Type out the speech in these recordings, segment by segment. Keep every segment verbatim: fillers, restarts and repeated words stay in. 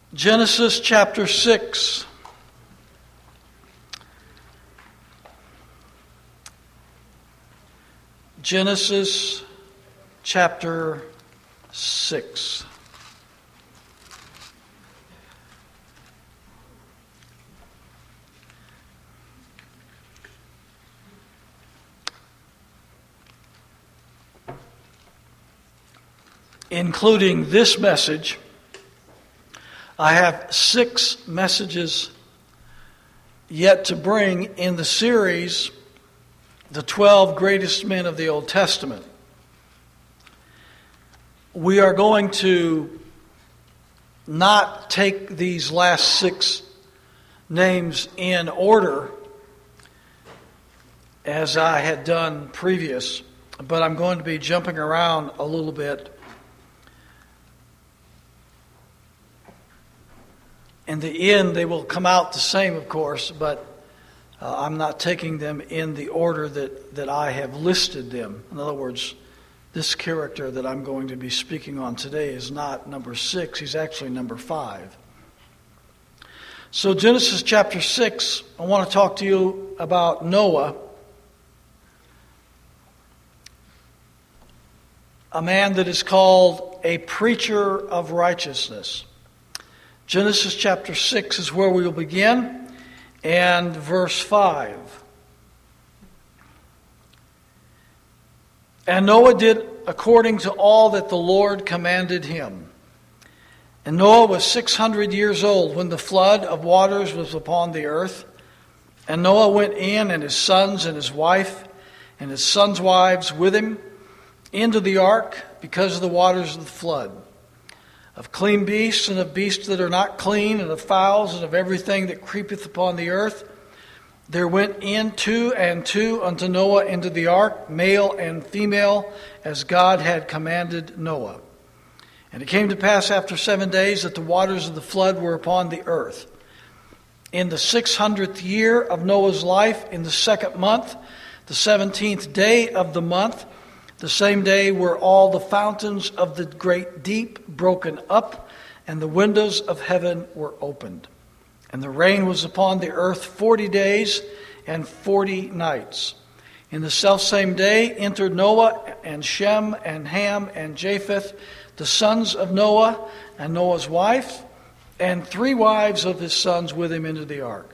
Genesis chapter six. Genesis chapter six. Including this message, I have six messages yet to bring in the series, The twelve Greatest Men of the Old Testament. We are going to not take these last six names in order as I had done previous, but I'm going to be jumping around a little bit. In the end, they will come out the same, of course, but uh, I'm not taking them in the order that, that I have listed them. In other words, this character that I'm going to be speaking on today is not number six. He's actually number five. So Genesis chapter six, I want to talk to you about Noah, a man that is called a preacher of righteousness. Genesis chapter six is where we will begin, and verse five. And Noah did according to all that the Lord commanded him. And Noah was six hundred years old when the flood of waters was upon the earth. And Noah went in, and his sons and his wife and his sons' wives with him, into the ark because of the waters of the flood. Of clean beasts and of beasts that are not clean, and of fowls and of everything that creepeth upon the earth, there went in two and two unto Noah into the ark, male and female, as God had commanded Noah. And it came to pass after seven days that the waters of the flood were upon the earth. In the six hundredth year of Noah's life, in the second month, the seventeenth day of the month, the same day were all the fountains of the great deep broken up, and the windows of heaven were opened. And the rain was upon the earth forty days and forty nights. In the selfsame day entered Noah and Shem and Ham and Japheth, the sons of Noah, and Noah's wife, and three wives of his sons with him into the ark.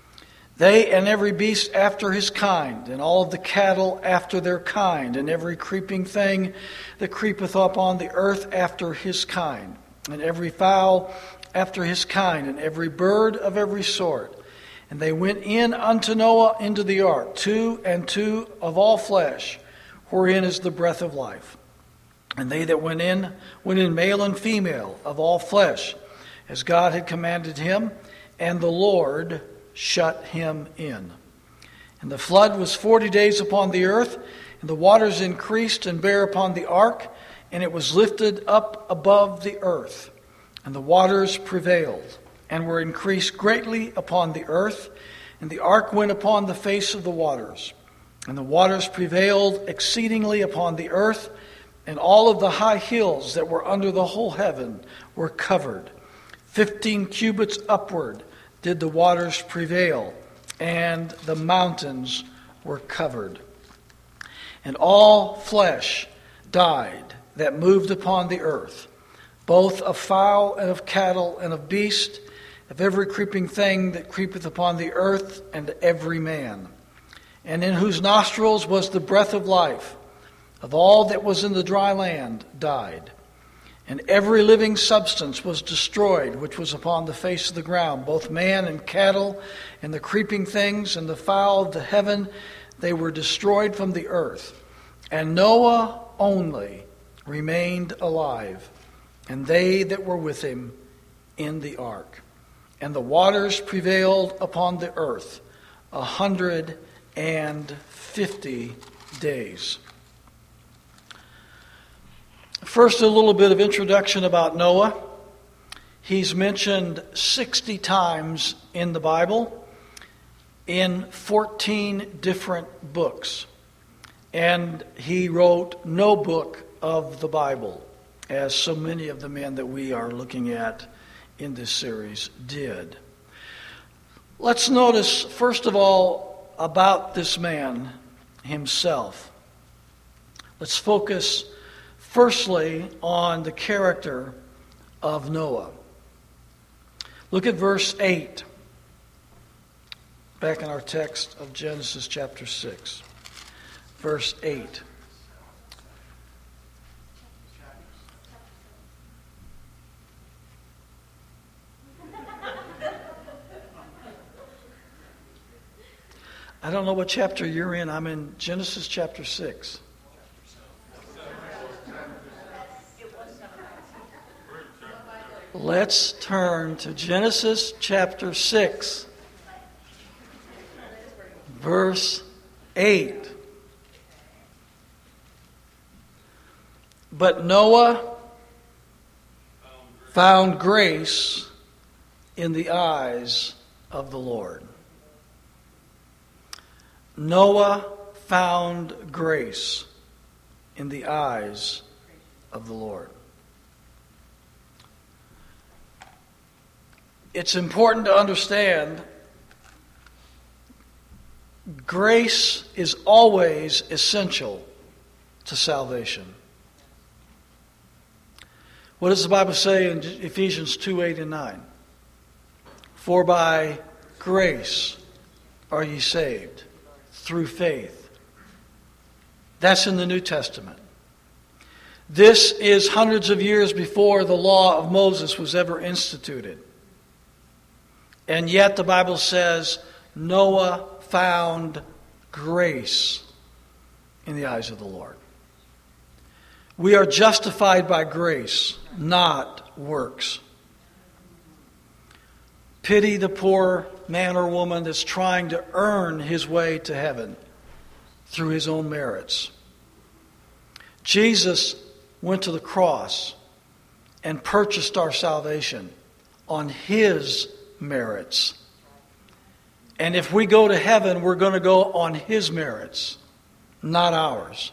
They and every beast after his kind, and all of the cattle after their kind, and every creeping thing that creepeth up on the earth after his kind, and every fowl after his kind, and every bird of every sort. And they went in unto Noah into the ark, two and two of all flesh, wherein is the breath of life. And they that went in, went in male and female of all flesh, as God had commanded him, and the Lord shut him in. And the flood was forty days upon the earth, and the waters increased and bare upon the ark, and it was lifted up above the earth. And the waters prevailed, and were increased greatly upon the earth, and the ark went upon the face of the waters. And the waters prevailed exceedingly upon the earth, and all of the high hills that were under the whole heaven were covered. Fifteen cubits upward did the waters prevail, and the mountains were covered. And all flesh died that moved upon the earth, both of fowl and of cattle and of beast, of every creeping thing that creepeth upon the earth, and every man. And in whose nostrils was the breath of life, of all that was in the dry land died. And every living substance was destroyed, which was upon the face of the ground, both man and cattle, and the creeping things, and the fowl of the heaven, they were destroyed from the earth. And Noah only remained alive, and they that were with him in the ark. And the waters prevailed upon the earth a hundred and fifty days. First, a little bit of introduction about Noah. He's mentioned sixty times in the Bible in fourteen different books. And he wrote no book of the Bible, as so many of the men that we are looking at in this series did. Let's notice, first of all, about this man himself. Let's focus firstly on the character of Noah. Look at verse eight, back in our text of Genesis chapter six. Verse eight. I don't know what chapter you're in. I'm in Genesis chapter six. Let's turn to Genesis chapter six, verse eight. But Noah found grace in the eyes of the Lord. Noah found grace in the eyes of the Lord. It's important to understand grace is always essential to salvation. What does the Bible say in Ephesians two, eight, and nine? For by grace are ye saved, through faith. That's in the New Testament. This is hundreds of years before the law of Moses was ever instituted. And yet the Bible says Noah found grace in the eyes of the Lord. We are justified by grace, not works. Pity the poor man or woman that's trying to earn his way to heaven through his own merits. Jesus went to the cross and purchased our salvation on his merits. And if we go to heaven, we're going to go on his merits, not ours.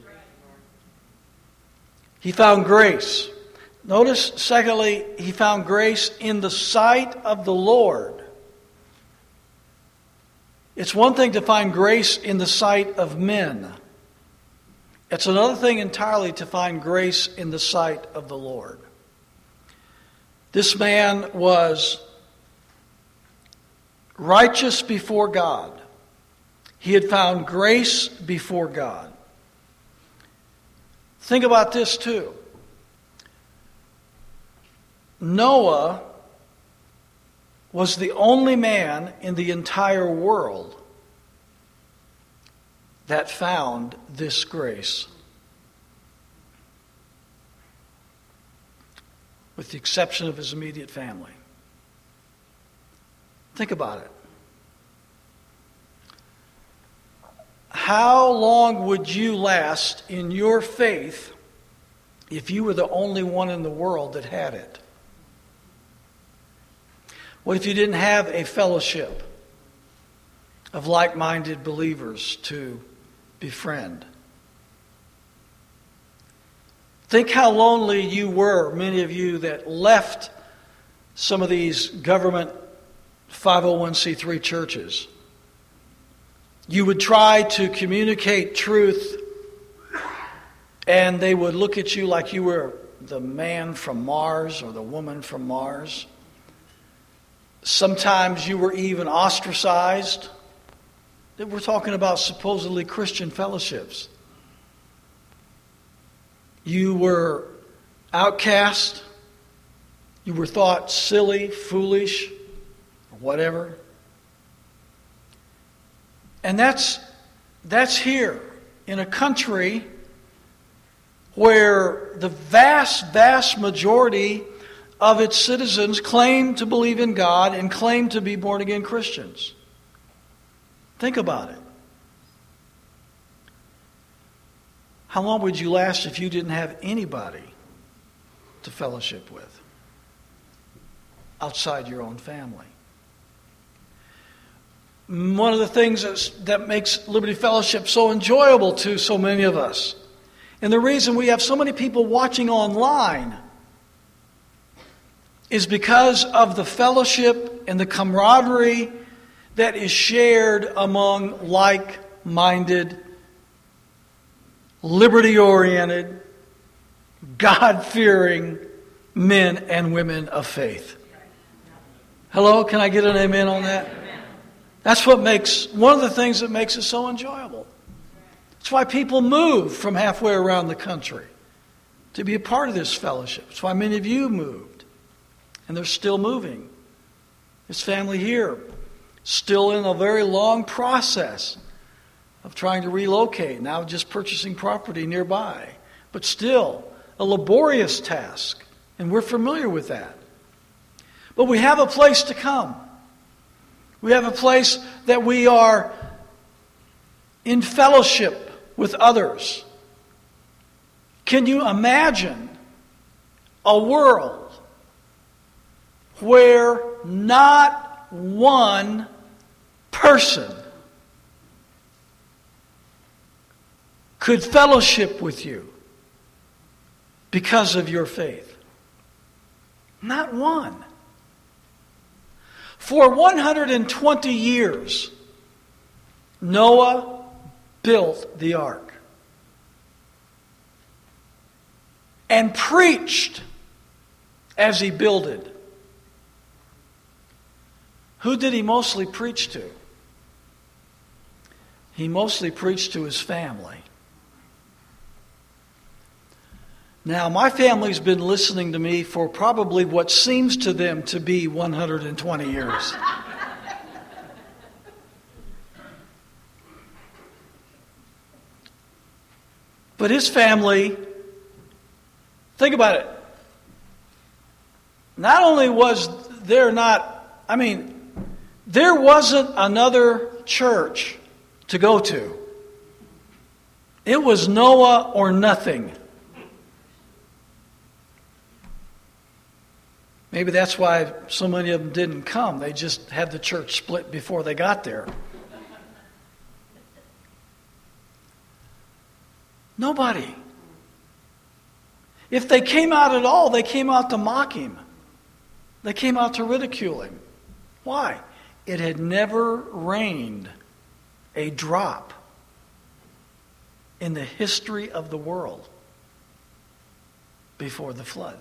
He found grace. Notice, secondly, he found grace in the sight of the Lord. It's one thing to find grace in the sight of men. It's another thing entirely to find grace in the sight of the Lord. This man was righteous before God. He had found grace before God. Think about this too. Noah was the only man in the entire world that found this grace. With the exception of his immediate family. Think about it. How long would you last in your faith if you were the only one in the world that had it? What if you didn't have a fellowship of like-minded believers to befriend? Think how lonely you were, many of you that left some of these government five oh one c three churches. You would try to communicate truth, and they would look at you like you were the man from Mars or the woman from Mars. Sometimes you were even ostracized. We're talking about supposedly Christian fellowships. You were outcast. You were thought silly, foolish, or whatever. And that's that's here in a country where the vast, vast majority of its citizens claim to believe in God and claim to be born-again Christians. Think about it. How long would you last if you didn't have anybody to fellowship with outside your own family? One of the things that's, that makes Liberty Fellowship so enjoyable to so many of us, and the reason we have so many people watching online, is because of the fellowship and the camaraderie that is shared among like-minded, liberty-oriented, God-fearing men and women of faith. Hello, can I get an amen on that? That's what makes, one of the things that makes it so enjoyable. That's why people move from halfway around the country to be a part of this fellowship. That's why many of you moved, and they're still moving. This family here, still in a very long process of trying to relocate, now just purchasing property nearby, but still a laborious task, and we're familiar with that. But we have a place to come. We have a place that we are in fellowship with others. Can you imagine a world where not one person could fellowship with you because of your faith? Not one. For one hundred twenty years, Noah built the ark and preached as he builded. Who did he mostly preach to? He mostly preached to his family. Now, my family's been listening to me for probably what seems to them to be one hundred twenty years. But his family, think about it. Not only was there not, I mean, there wasn't another church to go to. It was Noah or nothing. Maybe that's why so many of them didn't come. They just had the church split before they got there. Nobody. If they came out at all, they came out to mock him. They came out to ridicule him. Why? It had never rained a drop in the history of the world before the flood.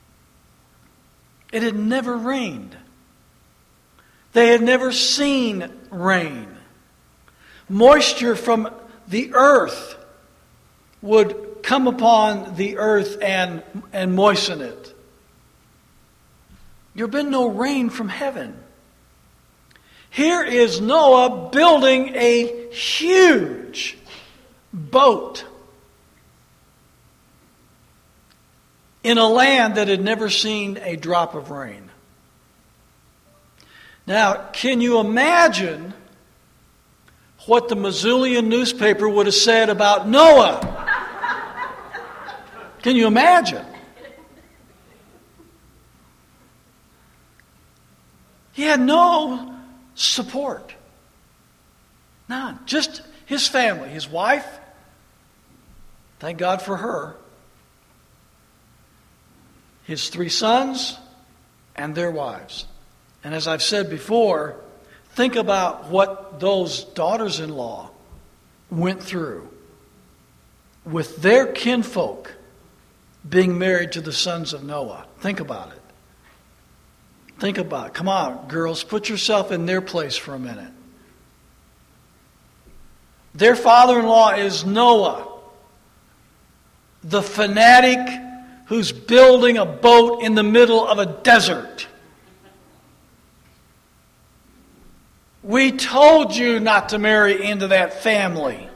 It had never rained. They had never seen rain. Moisture from the earth would come upon the earth and, and moisten it. There had been no rain from heaven. Here is Noah building a huge boat in a land that had never seen a drop of rain. Now, can you imagine what the Missoulian newspaper would have said about Noah? Can you imagine? He had no support. None. Just his family, his wife. Thank God for her. His three sons and their wives. And as I've said before, think about what those daughters-in-law went through with their kinfolk being married to the sons of Noah. Think about it. Think about it. Come on, girls, put yourself in their place for a minute. Their father-in-law is Noah, the fanatic who's building a boat in the middle of a desert. We told you not to marry into that family.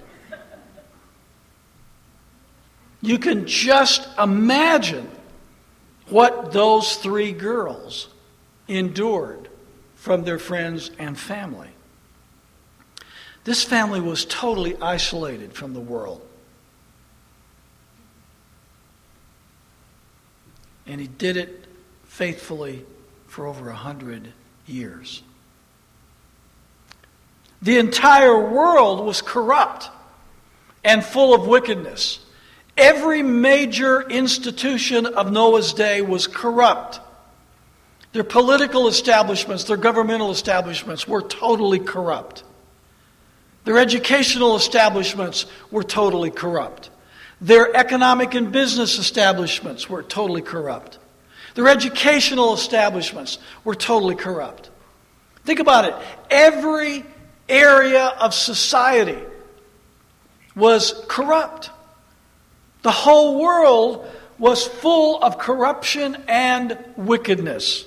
You can just imagine what those three girls endured from their friends and family. This family was totally isolated from the world. And he did it faithfully for over a hundred years. The entire world was corrupt and full of wickedness. Every major institution of Noah's day was corrupt Their political establishments, their governmental establishments were totally corrupt. Their educational establishments were totally corrupt. Their economic and business establishments were totally corrupt. Their educational establishments were totally corrupt. Think about it. Every area of society was corrupt. The whole world was full of corruption and wickedness.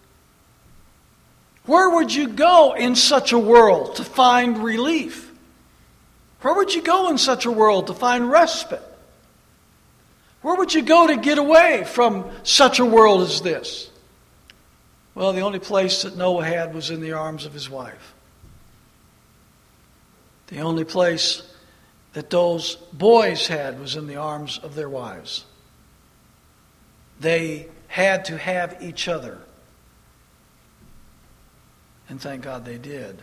Where would you go in such a world to find relief? Where would you go in such a world to find respite? Where would you go to get away from such a world as this? Well, the only place that Noah had was in the arms of his wife. The only place that those boys had was in the arms of their wives. They had to have each other. And thank God they did.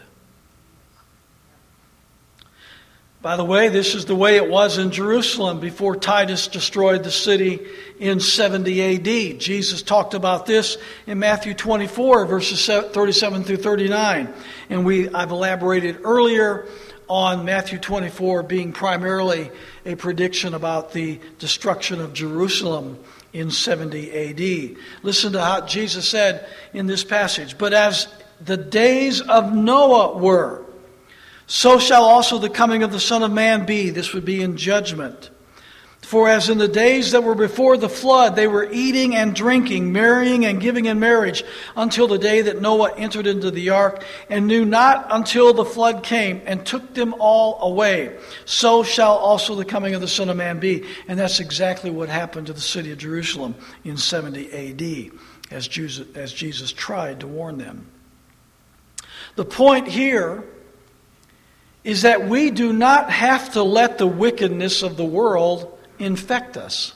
By the way, this is the way it was in Jerusalem before Titus destroyed the city in seventy A D. Jesus talked about this in Matthew twenty-four, verses thirty-seven through thirty-nine. And we I've elaborated earlier on Matthew twenty-four being primarily a prediction about the destruction of Jerusalem in seventy A D. Listen to how Jesus said in this passage, "But as the days of Noah were, so shall also the coming of the Son of Man be." This would be in judgment. "For as in the days that were before the flood, they were eating and drinking, marrying and giving in marriage, until the day that Noah entered into the ark, and knew not until the flood came and took them all away. So shall also the coming of the Son of Man be." And that's exactly what happened to the city of Jerusalem in seventy A D, as Jesus, as Jesus tried to warn them. The point here is that we do not have to let the wickedness of the world infect us.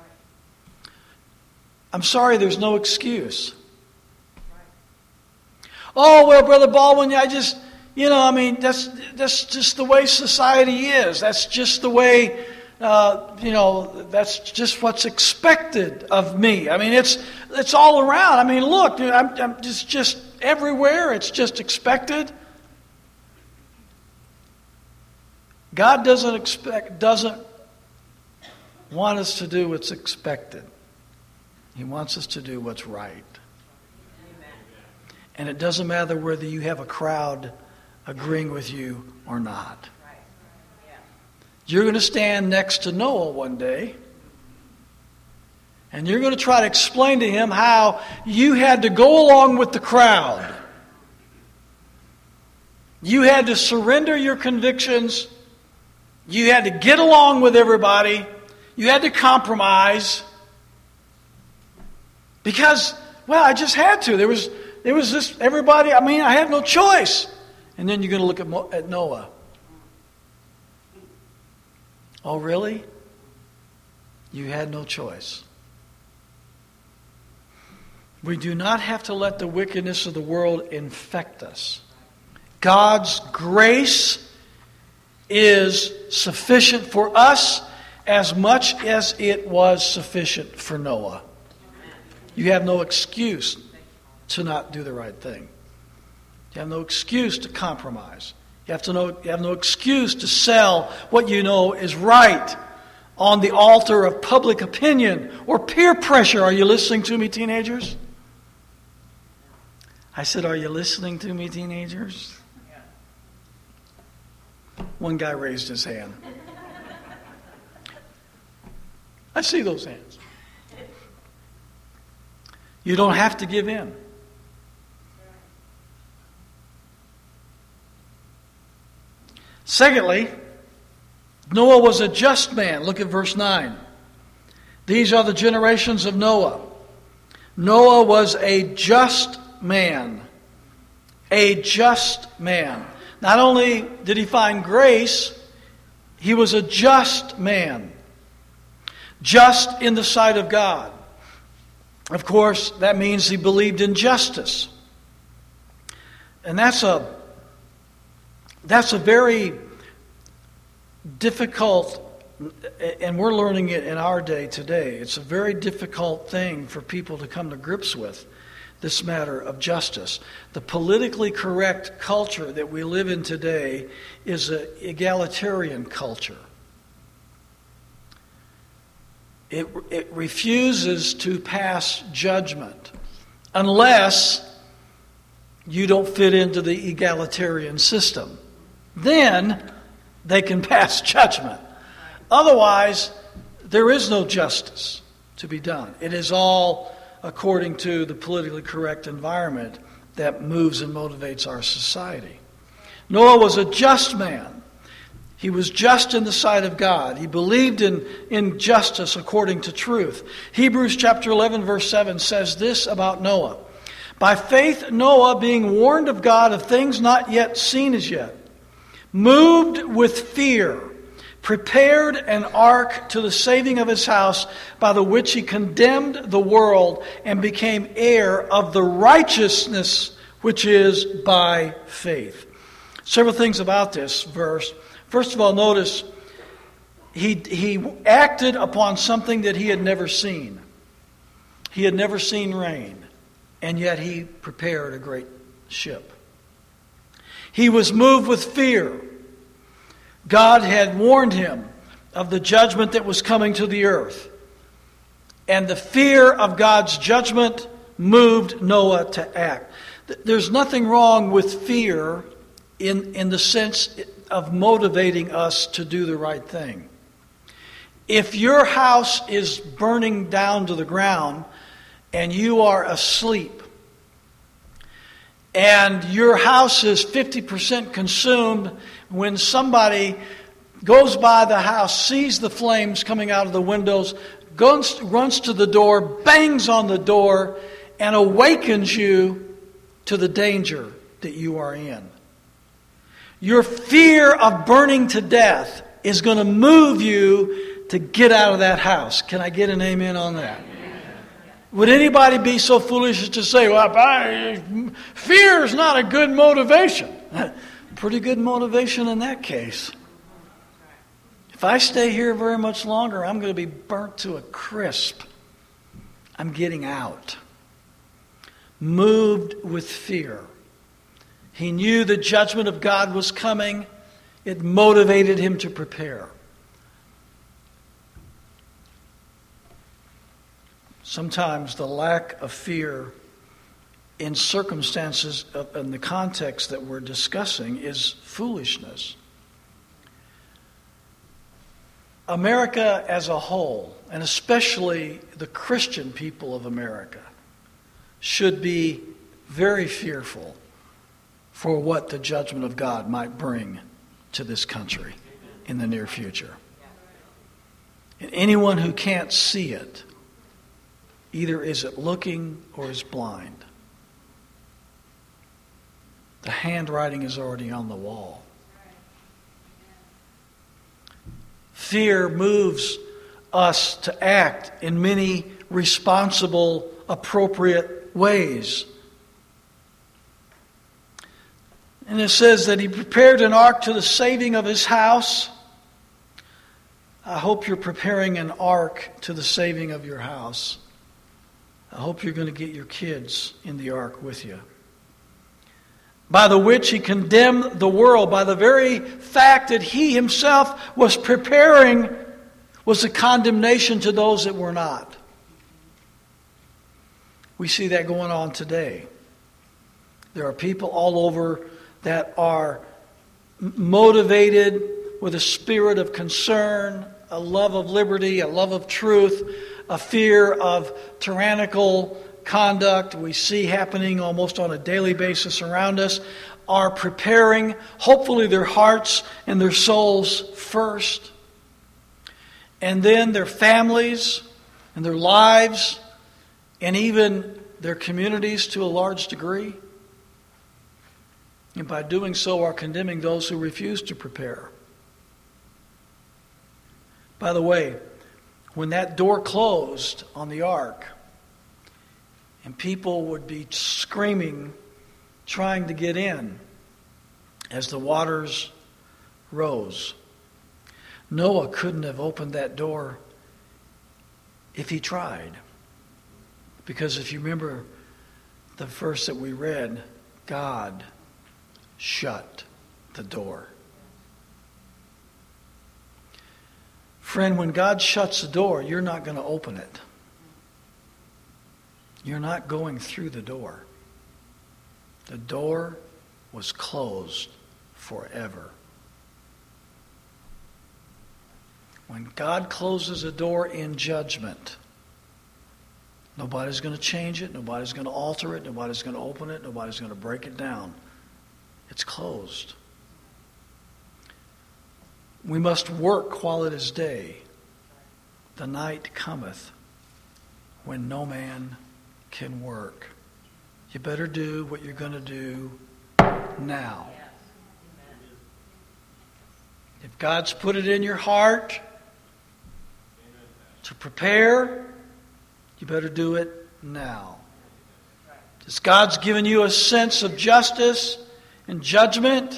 I'm sorry, there's no excuse. Oh, well, Brother Baldwin, I just, you know, I mean, that's that's just the way society is. That's just the way, uh, you know, that's just what's expected of me. I mean, it's it's all around. I mean, look, I'm, I'm just just everywhere. It's just expected. God doesn't expect, doesn't want us to do what's expected. He wants us to do what's right. Amen. And it doesn't matter whether you have a crowd agreeing with you or not. Right. Yeah. You're going to stand next to Noah one day, and you're going to try to explain to him how you had to go along with the crowd. You had to surrender your convictions. You had to get along with everybody. You had to compromise. Because, well, I just had to. There was there was this, everybody, I mean, I had no choice. And then you're going to look at, Mo, at Noah. Oh, really? You had no choice. We do not have to let the wickedness of the world infect us. God's grace is sufficient for us as much as it was sufficient for Noah. You have no excuse to not do the right thing. You have no excuse to compromise. You have to know, you have no excuse to sell what you know is right on the altar of public opinion or peer pressure. Are you listening to me, teenagers? I said, are you listening to me, teenagers? One guy raised his hand. I see those hands. You don't have to give in. Secondly, Noah was a just man. Look at verse nine. These are the generations of Noah. Noah was a just man. A just man. Not only did he find grace, he was a just man. Just in the sight of God. Of course, that means he believed in justice. And that's a that's a very difficult, and we're learning it in our day today. It's a very difficult thing for people to come to grips with. this matter of justice. The politically correct culture that we live in today is an egalitarian culture. It, it refuses to pass judgment unless you don't fit into the egalitarian system. Then they can pass judgment. Otherwise, there is no justice to be done. It is all according to the politically correct environment that moves and motivates our society. Noah was a just man. He was just in the sight of God. He believed in, in justice according to truth. Hebrews chapter eleven verse seven says this about Noah. By faith Noah, being warned of God of things not yet seen as yet, moved with fear, prepared an ark to the saving of his house, by the which he condemned the world and became heir of the righteousness which is by faith. Several things about this verse. First of all, notice he, he acted upon something that he had never seen. He had never seen rain, and yet he prepared a great ship. He was moved with fear. God had warned him of the judgment that was coming to the earth. And the fear of God's judgment moved Noah to act. There's nothing wrong with fear in, in the sense of motivating us to do the right thing. If your house is burning down to the ground and you are asleep, and your house is fifty percent consumed, when somebody goes by the house, sees the flames coming out of the windows, goes, runs to the door, bangs on the door, and awakens you to the danger that you are in. Your fear of burning to death is going to move you to get out of that house. Can I get an amen on that? Would anybody be so foolish as to say, well, I, fear is not a good motivation? Pretty good motivation in that case. If I stay here very much longer, I'm going to be burnt to a crisp. I'm getting out. Moved with fear. He knew the judgment of God was coming. It motivated him to prepare. Sometimes the lack of fear in circumstances of, in the context that we're discussing is foolishness. America as a whole, and especially the Christian people of America, should be very fearful for what the judgment of God might bring to this country in the near future. And anyone who can't see it either isn't looking or is blind. The handwriting is already on the wall. Fear moves us to act in many responsible, appropriate ways. And it says that he prepared an ark to the saving of his house. I hope you're preparing an ark to the saving of your house. I hope you're going to get your kids in the ark with you. By the which he condemned the world, by the very fact that he himself was preparing, was a condemnation to those that were not. We see that going on today. There are people all over that are motivated with a spirit of concern, a love of liberty, a love of truth, a fear of tyrannical conduct we see happening almost on a daily basis around us, are preparing, hopefully their hearts and their souls first, and then their families and their lives, and even their communities to a large degree. And by doing so are condemning those who refuse to prepare. By the way, when that door closed on the ark, and people would be screaming, trying to get in as the waters rose, Noah couldn't have opened that door if he tried. Because if you remember, the verse that we read, God shut the door. Friend, when God shuts the door, you're not going to open it. You're not going through the door. The door was closed forever. When God closes a door in judgment, nobody's going to change it, nobody's going to alter it, nobody's going to open it, nobody's going to break it down. It's closed. We must work while it is day. The night cometh when no man can work. You better do what you're going to do now. If God's put it in your heart to prepare, you better do it now. If God's given you a sense of justice and judgment,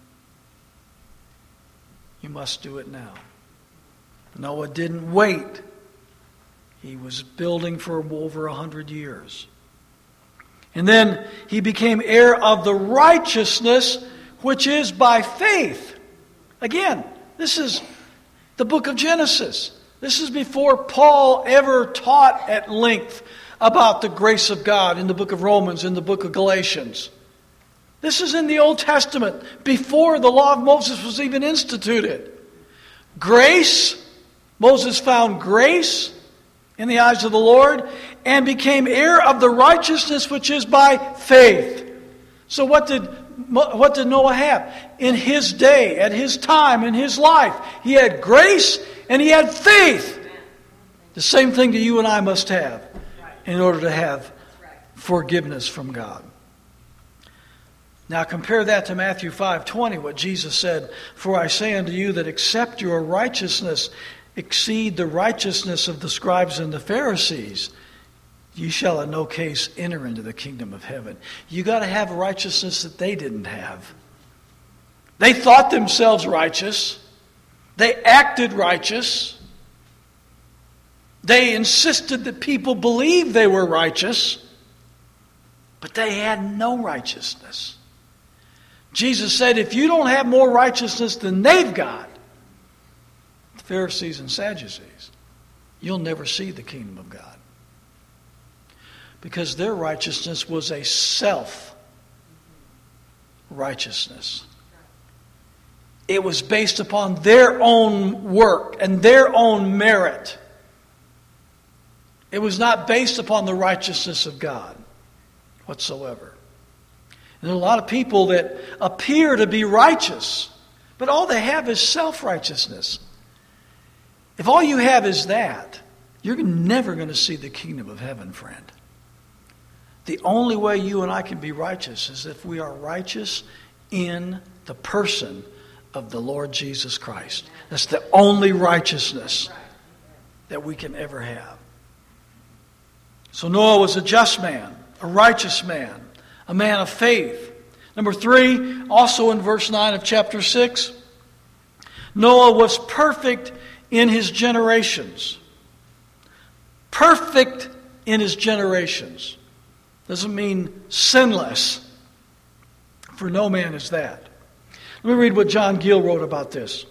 you must do it now. Noah didn't wait. He was building for over a hundred years. And then he became heir of the righteousness which is by faith. Again, this is the book of Genesis. This is before Paul ever taught at length about the grace of God in the book of Romans, in the book of Galatians. This is in the Old Testament, before the law of Moses was even instituted. Grace, Moses found grace in the eyes of the Lord and became heir of the righteousness which is by faith. So what did, what did Noah have? In his day, at his time, in his life, he had grace and he had faith. The same thing that you and I must have in order to have forgiveness from God. Now compare that to Matthew five twenty, what Jesus said, "For I say unto you that except your righteousness exceed the righteousness of the scribes and the Pharisees, you shall in no case enter into the kingdom of heaven." You got to have a righteousness that they didn't have. They thought themselves righteous. They acted righteous. They insisted that people believed they were righteous, but they had no righteousness. Jesus said, if you don't have more righteousness than they've got, the Pharisees and Sadducees, you'll never see the kingdom of God. Because their righteousness was a self-righteousness. It was based upon their own work and their own merit. It was not based upon the righteousness of God whatsoever. And there are a lot of people that appear to be righteous, but all they have is self-righteousness. If all you have is that, you're never going to see the kingdom of heaven, friend. The only way you and I can be righteous is if we are righteous in the person of the Lord Jesus Christ. That's the only righteousness that we can ever have. So Noah was a just man, a righteous man, a man of faith. Number three, also in verse nine of chapter six, Noah was perfect in his generations. Perfect in his generations. Doesn't mean sinless, for no man is that. Let me read what John Gill wrote about this.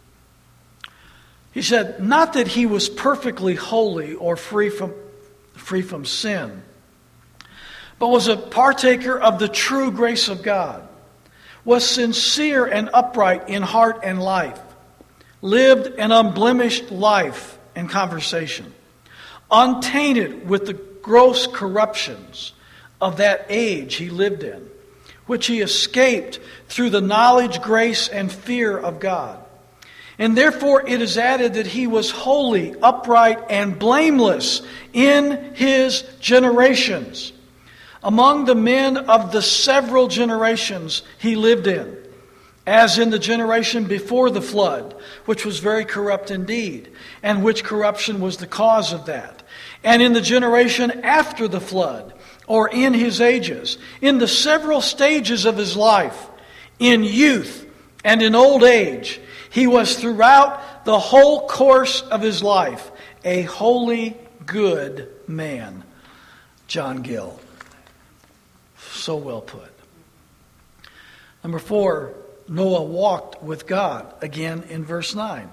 He said, not that he was perfectly holy or free from, free from sin, but was a partaker of the true grace of God, was sincere and upright in heart and life, lived an unblemished life and conversation, untainted with the gross corruptions of that age he lived in, which he escaped through the knowledge, grace, and fear of God. And therefore it is added that he was holy, upright, and blameless in his generations, among the men of the several generations he lived in, as in the generation before the flood, which was very corrupt indeed, and which corruption was the cause of that, and in the generation after the flood, or in his ages, in the several stages of his life, in youth and in old age, he was throughout the whole course of his life a holy, good man. John Gill. So well put. Number four, Noah walked with God, again in verse nine.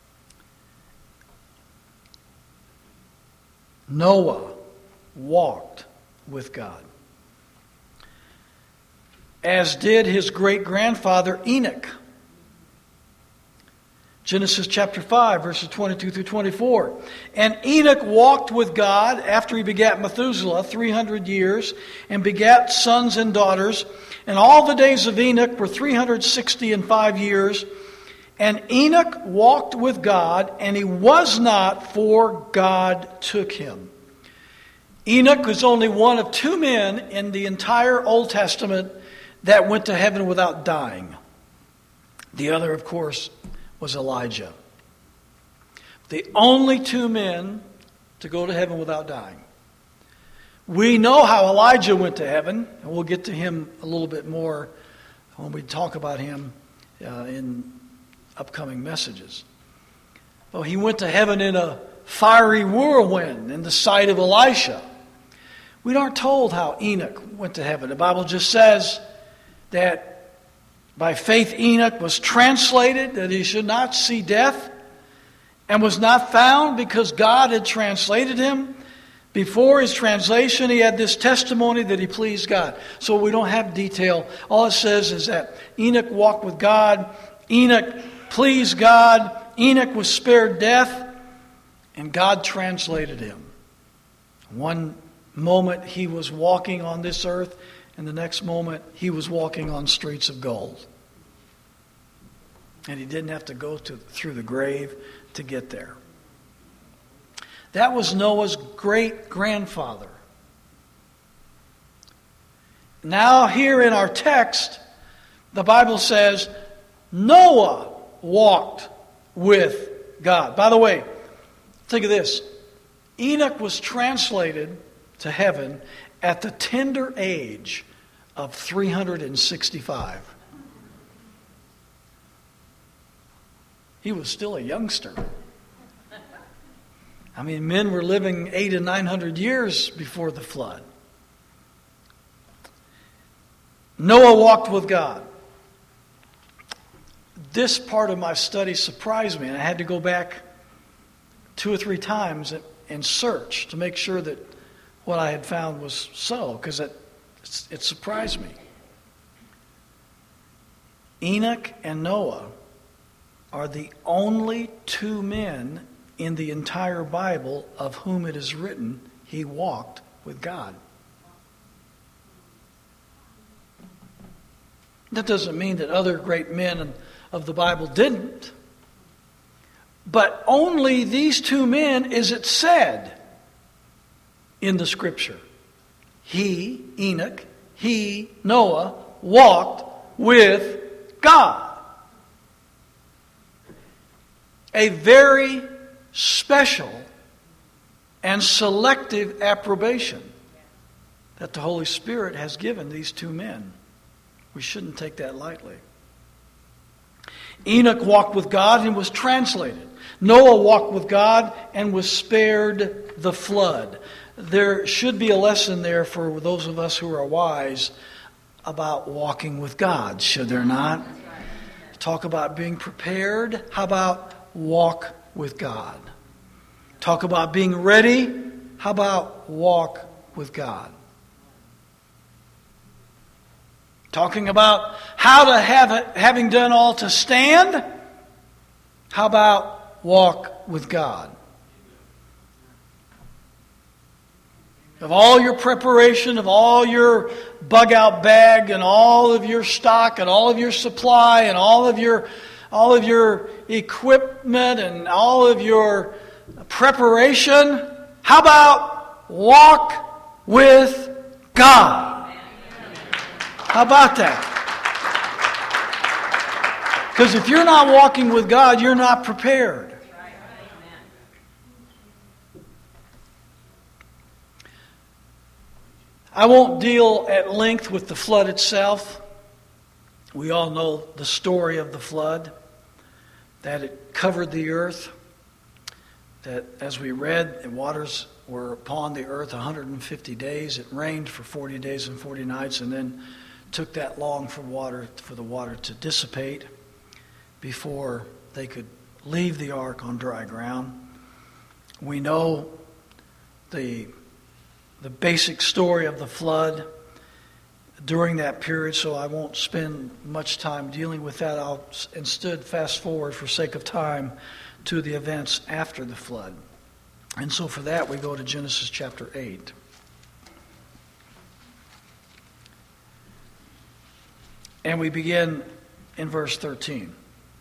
Noah walked with God, as did his great-grandfather Enoch. Genesis chapter five, verses twenty-two through twenty-four. And Enoch walked with God after he begat Methuselah three hundred years, and begat sons and daughters. And all the days of Enoch were three hundred sixty and five years. And Enoch walked with God, and he was not, for God took him. Enoch was only one of two men in the entire Old Testament that went to heaven without dying. The other, of course, was Elijah. The only two men to go to heaven without dying. We know how Elijah went to heaven, and we'll get to him a little bit more when we talk about him uh, in upcoming messages. Well, he went to heaven in a fiery whirlwind in the sight of Elisha. We aren't told how Enoch went to heaven. The Bible just says that by faith Enoch was translated, that he should not see death, and was not found because God had translated him. Before his translation, he had this testimony that he pleased God. So we don't have detail. All it says is that Enoch walked with God, Enoch pleased God, Enoch was spared death, and God translated him. One moment he was walking on this earth, and the next moment, he was walking on streets of gold. And he didn't have to go to, through the grave to get there. That was Noah's great-grandfather. Now here in our text, the Bible says, Noah walked with God. By the way, think of this. Enoch was translated to heaven at the tender age of three hundred sixty-five. He was still a youngster. I mean, men were living eight and nine hundred years before the flood. Noah walked with God. This part of my study surprised me, and I had to go back two or three times and search to make sure that what I had found was so, because it, it surprised me. Enoch and Noah are the only two men in the entire Bible of whom it is written he walked with God. That doesn't mean that other great men of the Bible didn't. But only these two men is it said in the Scripture. He, Enoch, he, Noah, walked with God. A very special and selective approbation that the Holy Spirit has given these two men. We shouldn't take that lightly. Enoch walked with God and was translated. Noah walked with God and was spared the flood. There should be a lesson there for those of us who are wise about walking with God, should there not? Talk about being prepared. How about walk with God? Talk about being ready. How about walk with God? Talking about how to have it, having done all to stand. How about walk with God? Of all your preparation, of all your bug out bag and all of your stock and all of your supply and all of your all of your equipment and all of your preparation, how about walk with God? How about that? Because if you're not walking with God, you're not prepared. I won't deal at length with the flood itself. We all know the story of the flood, that it covered the earth, that as we read, the waters were upon the earth one hundred fifty days. It rained for forty days and forty nights, and then took that long for water for the water to dissipate before they could leave the ark on dry ground. We know the the basic story of the flood during that period, so I won't spend much time dealing with that. I'll instead fast forward for sake of time to the events after the flood. And so for that we go to Genesis chapter eight. And we begin in verse thirteen.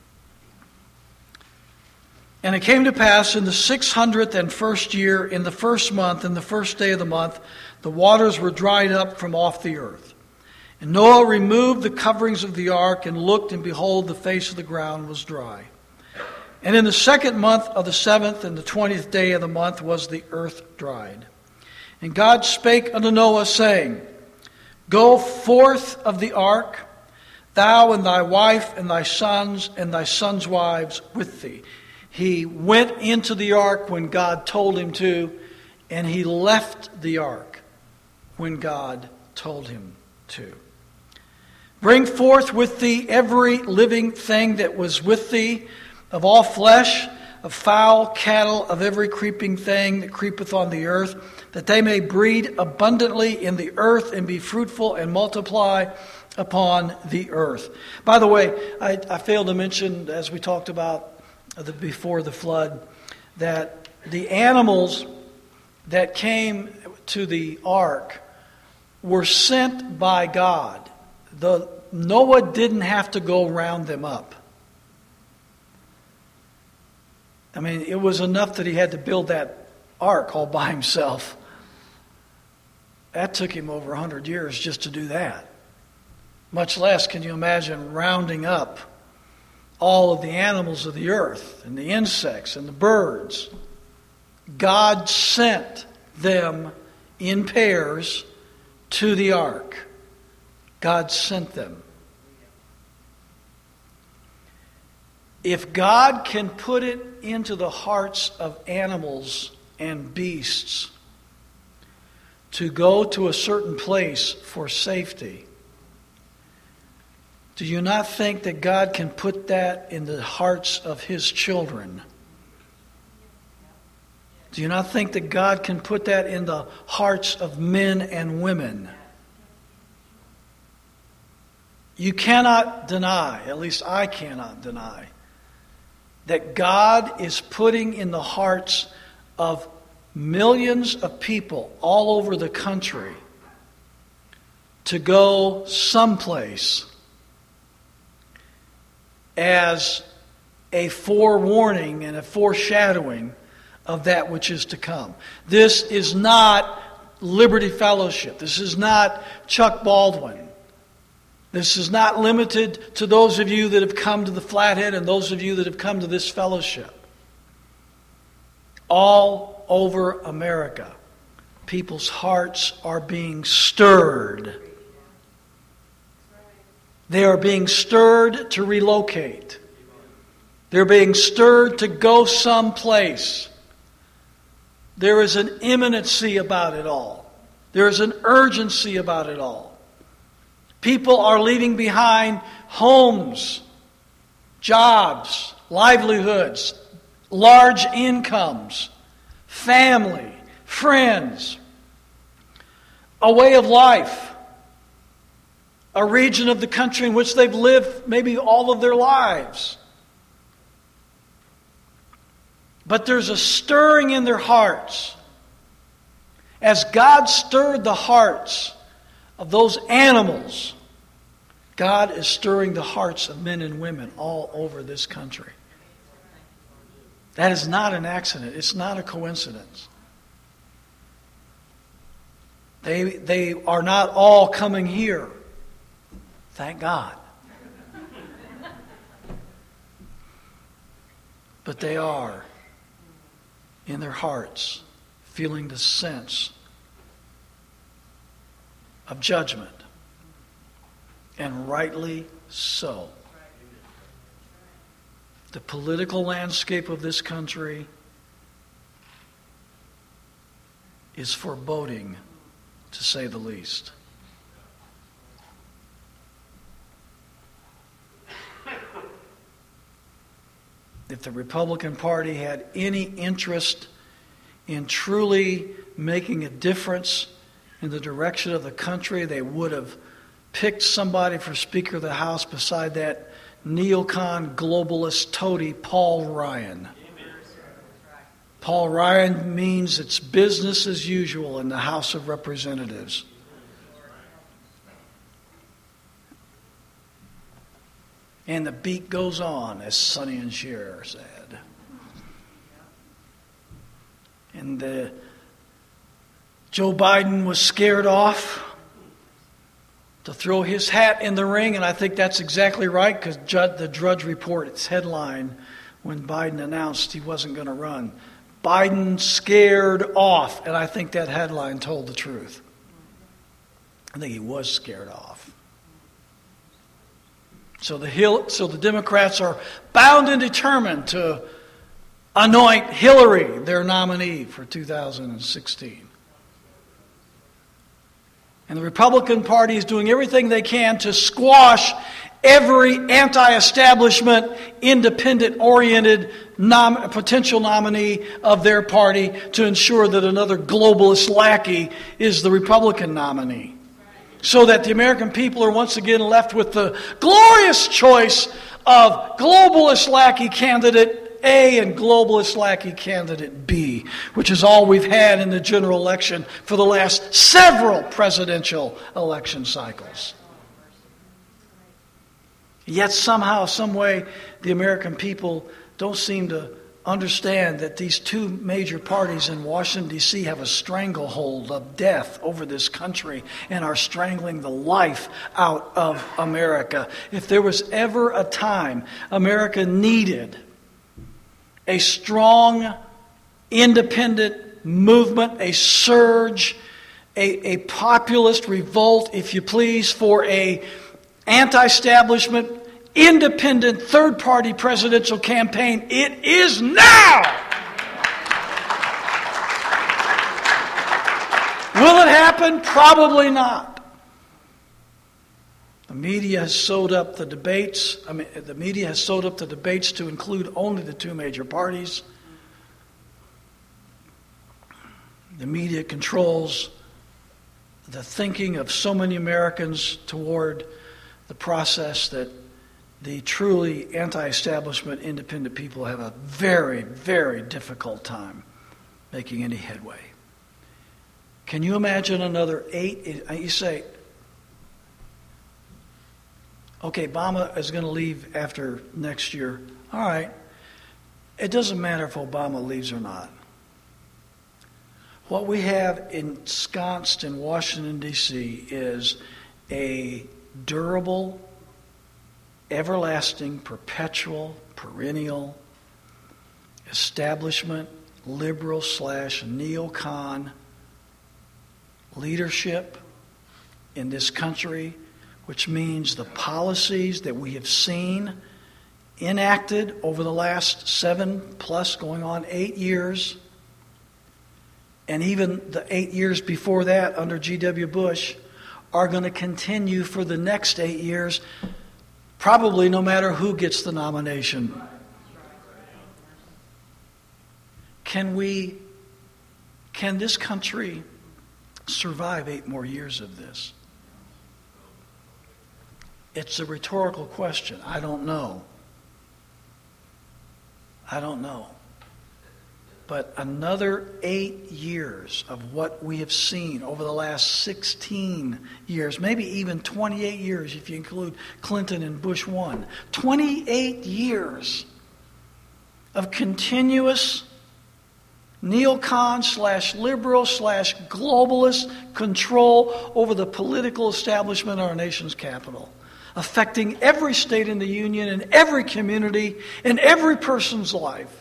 And it came to pass in the six hundredth and first year, in the first month, in the first day of the month, the waters were dried up from off the earth. And Noah removed the coverings of the ark and looked, and behold, the face of the ground was dry. And in the second month of the seventh and the twentieth day of the month was the earth dried. And God spake unto Noah, saying, Go forth of the ark, thou and thy wife and thy sons and thy sons' wives with thee. He went into the ark when God told him to, and he left the ark when God told him to. Bring forth with thee every living thing that was with thee, of all flesh, of fowl, cattle, of every creeping thing that creepeth on the earth, that they may breed abundantly in the earth and be fruitful and multiply upon the earth. By the way, I, I failed to mention, as we talked about the, before the flood, that the animals that came to the ark were sent by God. The, Noah didn't have to go round them up. I mean, it was enough that he had to build that ark all by himself. That took him over one hundred years just to do that. Much less can you imagine rounding up all of the animals of the earth and the insects and the birds. God sent them in pairs to the ark. God sent them. If God can put it into the hearts of animals and beasts to go to a certain place for safety, do you not think that God can put that in the hearts of His children? Do you not think that God can put that in the hearts of men and women? You cannot deny, at least I cannot deny, that God is putting in the hearts of millions of people all over the country to go someplace as a forewarning and a foreshadowing of that which is to come. This is not Liberty Fellowship. This is not Chuck Baldwin. This is not limited to those of you that have come to the Flathead and those of you that have come to this fellowship. All over America, people's hearts are being stirred. They are being stirred to relocate. They're being stirred to go someplace. There is an imminency about it all. There is an urgency about it all. People are leaving behind homes, jobs, livelihoods, large incomes, family, friends, a way of life, a region of the country in which they've lived maybe all of their lives. But there's a stirring in their hearts. As God stirred the hearts of those animals, God is stirring the hearts of men and women all over this country. That is not an accident. It's not a coincidence. They, they are not all coming here. Thank God. But they are, in their hearts, feeling the sense of judgment. And rightly so. The political landscape of this country is foreboding, to say the least. If the Republican Party had any interest in truly making a difference in the direction of the country, they would have picked somebody for Speaker of the House beside that neocon globalist toady, Paul Ryan. Paul Ryan means it's business as usual in the House of Representatives. And the beat goes on, as Sonny and Cher said. And uh, Joe Biden was scared off to throw his hat in the ring, and I think that's exactly right, because the Drudge Report, its headline, when Biden announced he wasn't going to run, Biden scared off, and I think that headline told the truth. I think he was scared off. So the Hill, so the Democrats are bound and determined to anoint Hillary their nominee for two thousand sixteen. And the Republican Party is doing everything they can to squash every anti-establishment, independent-oriented nom- potential nominee of their party to ensure that another globalist lackey is the Republican nominee. So that the American people are once again left with the glorious choice of globalist lackey candidate A and globalist lackey candidate B, which is all we've had in the general election for the last several presidential election cycles. Yet somehow, some way, the American people don't seem to understand that these two major parties in Washington, D C have a stranglehold of death over this country and are strangling the life out of America. If there was ever a time America needed a strong, independent movement, a surge, a, a populist revolt, if you please, for a anti-establishment, independent third-party presidential campaign, it is now! Will it happen? Probably not. The media has sewed up the debates. I mean, the media has sewed up the debates to include only the two major parties. The media controls the thinking of so many Americans toward the process that the truly anti-establishment independent people have a very, very difficult time making any headway. Can you imagine another eight? You say, okay, Obama is going to leave after next year. All right. It doesn't matter if Obama leaves or not. What we have ensconced in Washington, D C is a durable, everlasting, perpetual, perennial, establishment, liberal slash neocon leadership in this country, which means the policies that we have seen enacted over the last seven plus, going on eight years, and even the eight years before that under G W Bush, are going to continue for the next eight years, probably no matter who gets the nomination. Can we, can this country survive eight more years of this? It's a rhetorical question. I don't know. I don't know. But another eight years of what we have seen over the last sixteen years, maybe even twenty-eight years if you include Clinton and Bush one. twenty-eight years of continuous neocon slash liberal slash globalist control over the political establishment of our nation's capital, affecting every state in the union and every community and every person's life.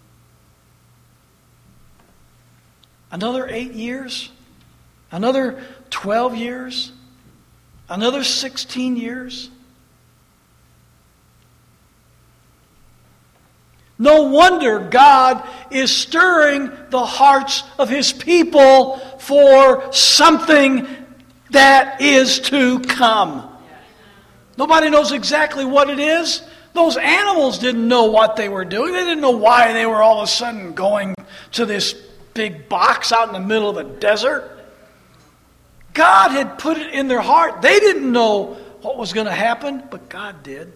Another eight years? Another twelve years? Another sixteen years? No wonder God is stirring the hearts of His people for something that is to come. Nobody knows exactly what it is. Those animals didn't know what they were doing. They didn't know why they were all of a sudden going to this big box out in the middle of a desert. God had put it in their heart. They didn't know what was going to happen, but God did.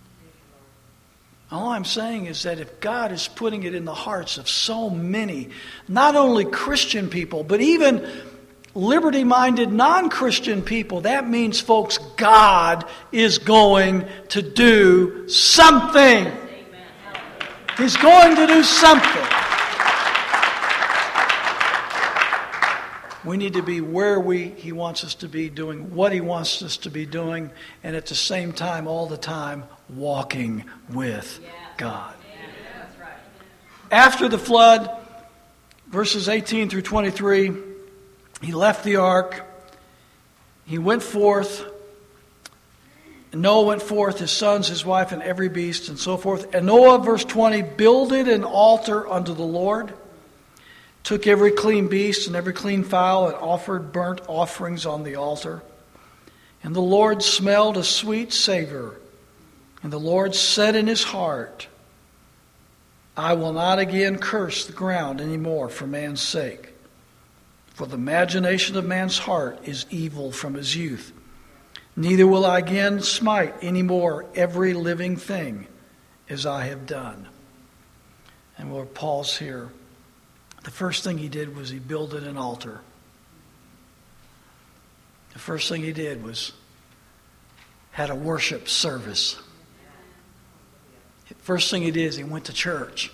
All I'm saying is that if God is putting it in the hearts of so many, not only Christian people, but even liberty-minded non-Christian people, that means, folks, God is going to do something. He's going to do something. We need to be where we He wants us to be, doing what He wants us to be doing, and at the same time, all the time, walking with God. After the flood, verses eighteen through twenty-three, He left the ark. He went forth. And Noah went forth, his sons, his wife, and every beast, and so forth. And Noah, verse twenty, builded an altar unto the Lord, took every clean beast and every clean fowl, and offered burnt offerings on the altar. And the Lord smelled a sweet savor. And the Lord said in his heart, I will not again curse the ground any more for man's sake. For the imagination of man's heart is evil from his youth. Neither will I again smite any more every living thing as I have done. And we'll pause here. The first thing he did was he builded an altar. The first thing he did was had a worship service. The first thing he did is he went to church.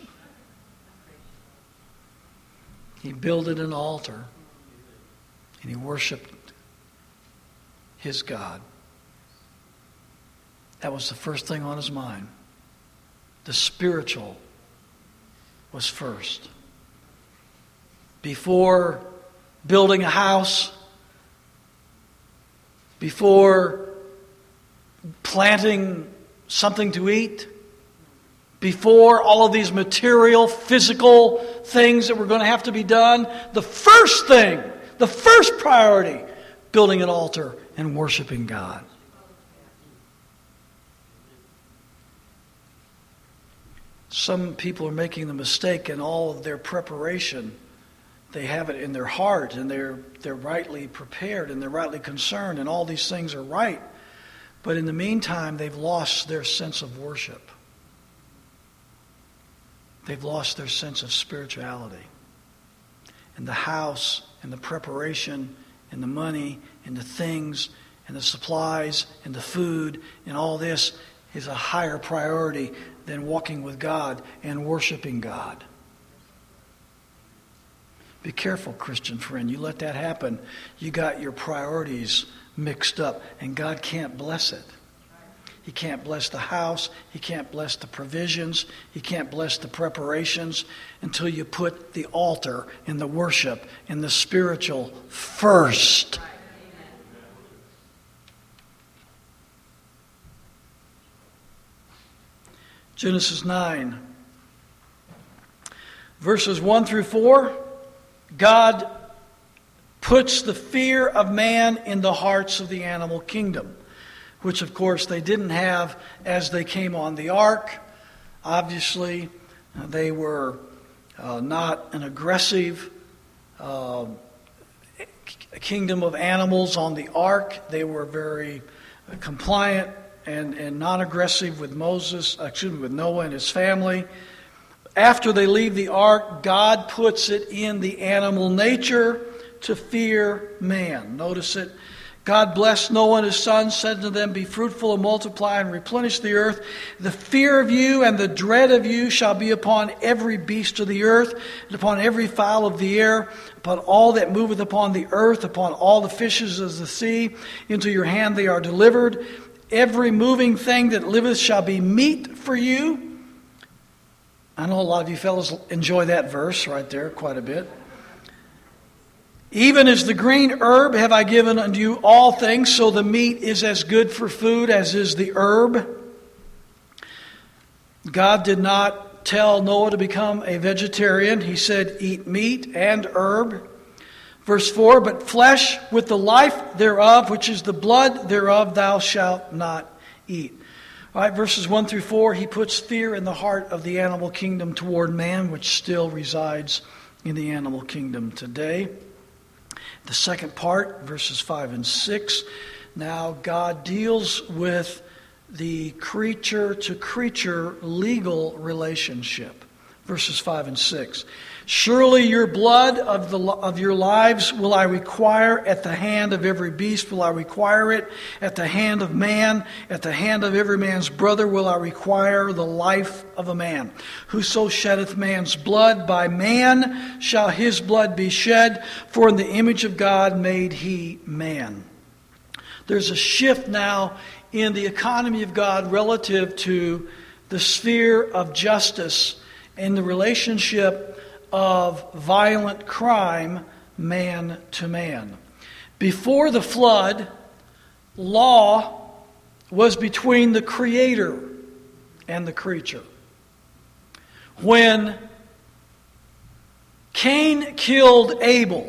He builded an altar and he worshiped his God. That was the first thing on his mind. The spiritual was first. Before building a house, before planting something to eat, before all of these material, physical things that were going to have to be done, the first thing, the first priority, building an altar and worshiping God. Some people are making the mistake in all of their preparation. They have it in their heart and they're they're rightly prepared and they're rightly concerned and all these things are right. But in the meantime, they've lost their sense of worship. They've lost their sense of spirituality. And the house and the preparation and the money and the things and the supplies and the food and all this is a higher priority than walking with God and worshiping God. Be careful, Christian friend. You let that happen, you got your priorities mixed up, and God can't bless it. He can't bless the house. He can't bless the provisions. He can't bless the preparations until you put the altar and the worship and the spiritual first. Genesis nine, verses one through four. God puts the fear of man in the hearts of the animal kingdom, which of course they didn't have as they came on the ark. Obviously, uh, they were uh, not an aggressive uh, kingdom of animals on the ark. They were very uh, compliant and, and non-aggressive with Moses, excuse me, with Noah and his family. After they leave the ark, God puts it in the animal nature to fear man. Notice it. God blessed Noah and his sons, said to them, be fruitful and multiply and replenish the earth. The fear of you and the dread of you shall be upon every beast of the earth, and upon every fowl of the air, upon all that moveth upon the earth, upon all the fishes of the sea. Into your hand they are delivered. Every moving thing that liveth shall be meat for you. I know a lot of you fellows enjoy that verse right there quite a bit. Even as the green herb have I given unto you all things, so the meat is as good for food as is the herb. God did not tell Noah to become a vegetarian. He said, eat meat and herb. Verse four, but flesh with the life thereof, which is the blood thereof, thou shalt not eat. All right, verses one through four, he puts fear in the heart of the animal kingdom toward man, which still resides in the animal kingdom today. The second part, verses five and six, now God deals with the creature-to-creature legal relationship. Verses five and six. Surely your blood of the of your lives will I require at the hand of every beast, will I require it at the hand of man, at the hand of every man's brother will I require the life of a man. Whoso sheddeth man's blood, by man shall his blood be shed, for in the image of God made he man. There's a shift now in the economy of God relative to the sphere of justice and the relationship of violent crime, man to man. Before the flood, law was between the Creator and the creature. When Cain killed Abel,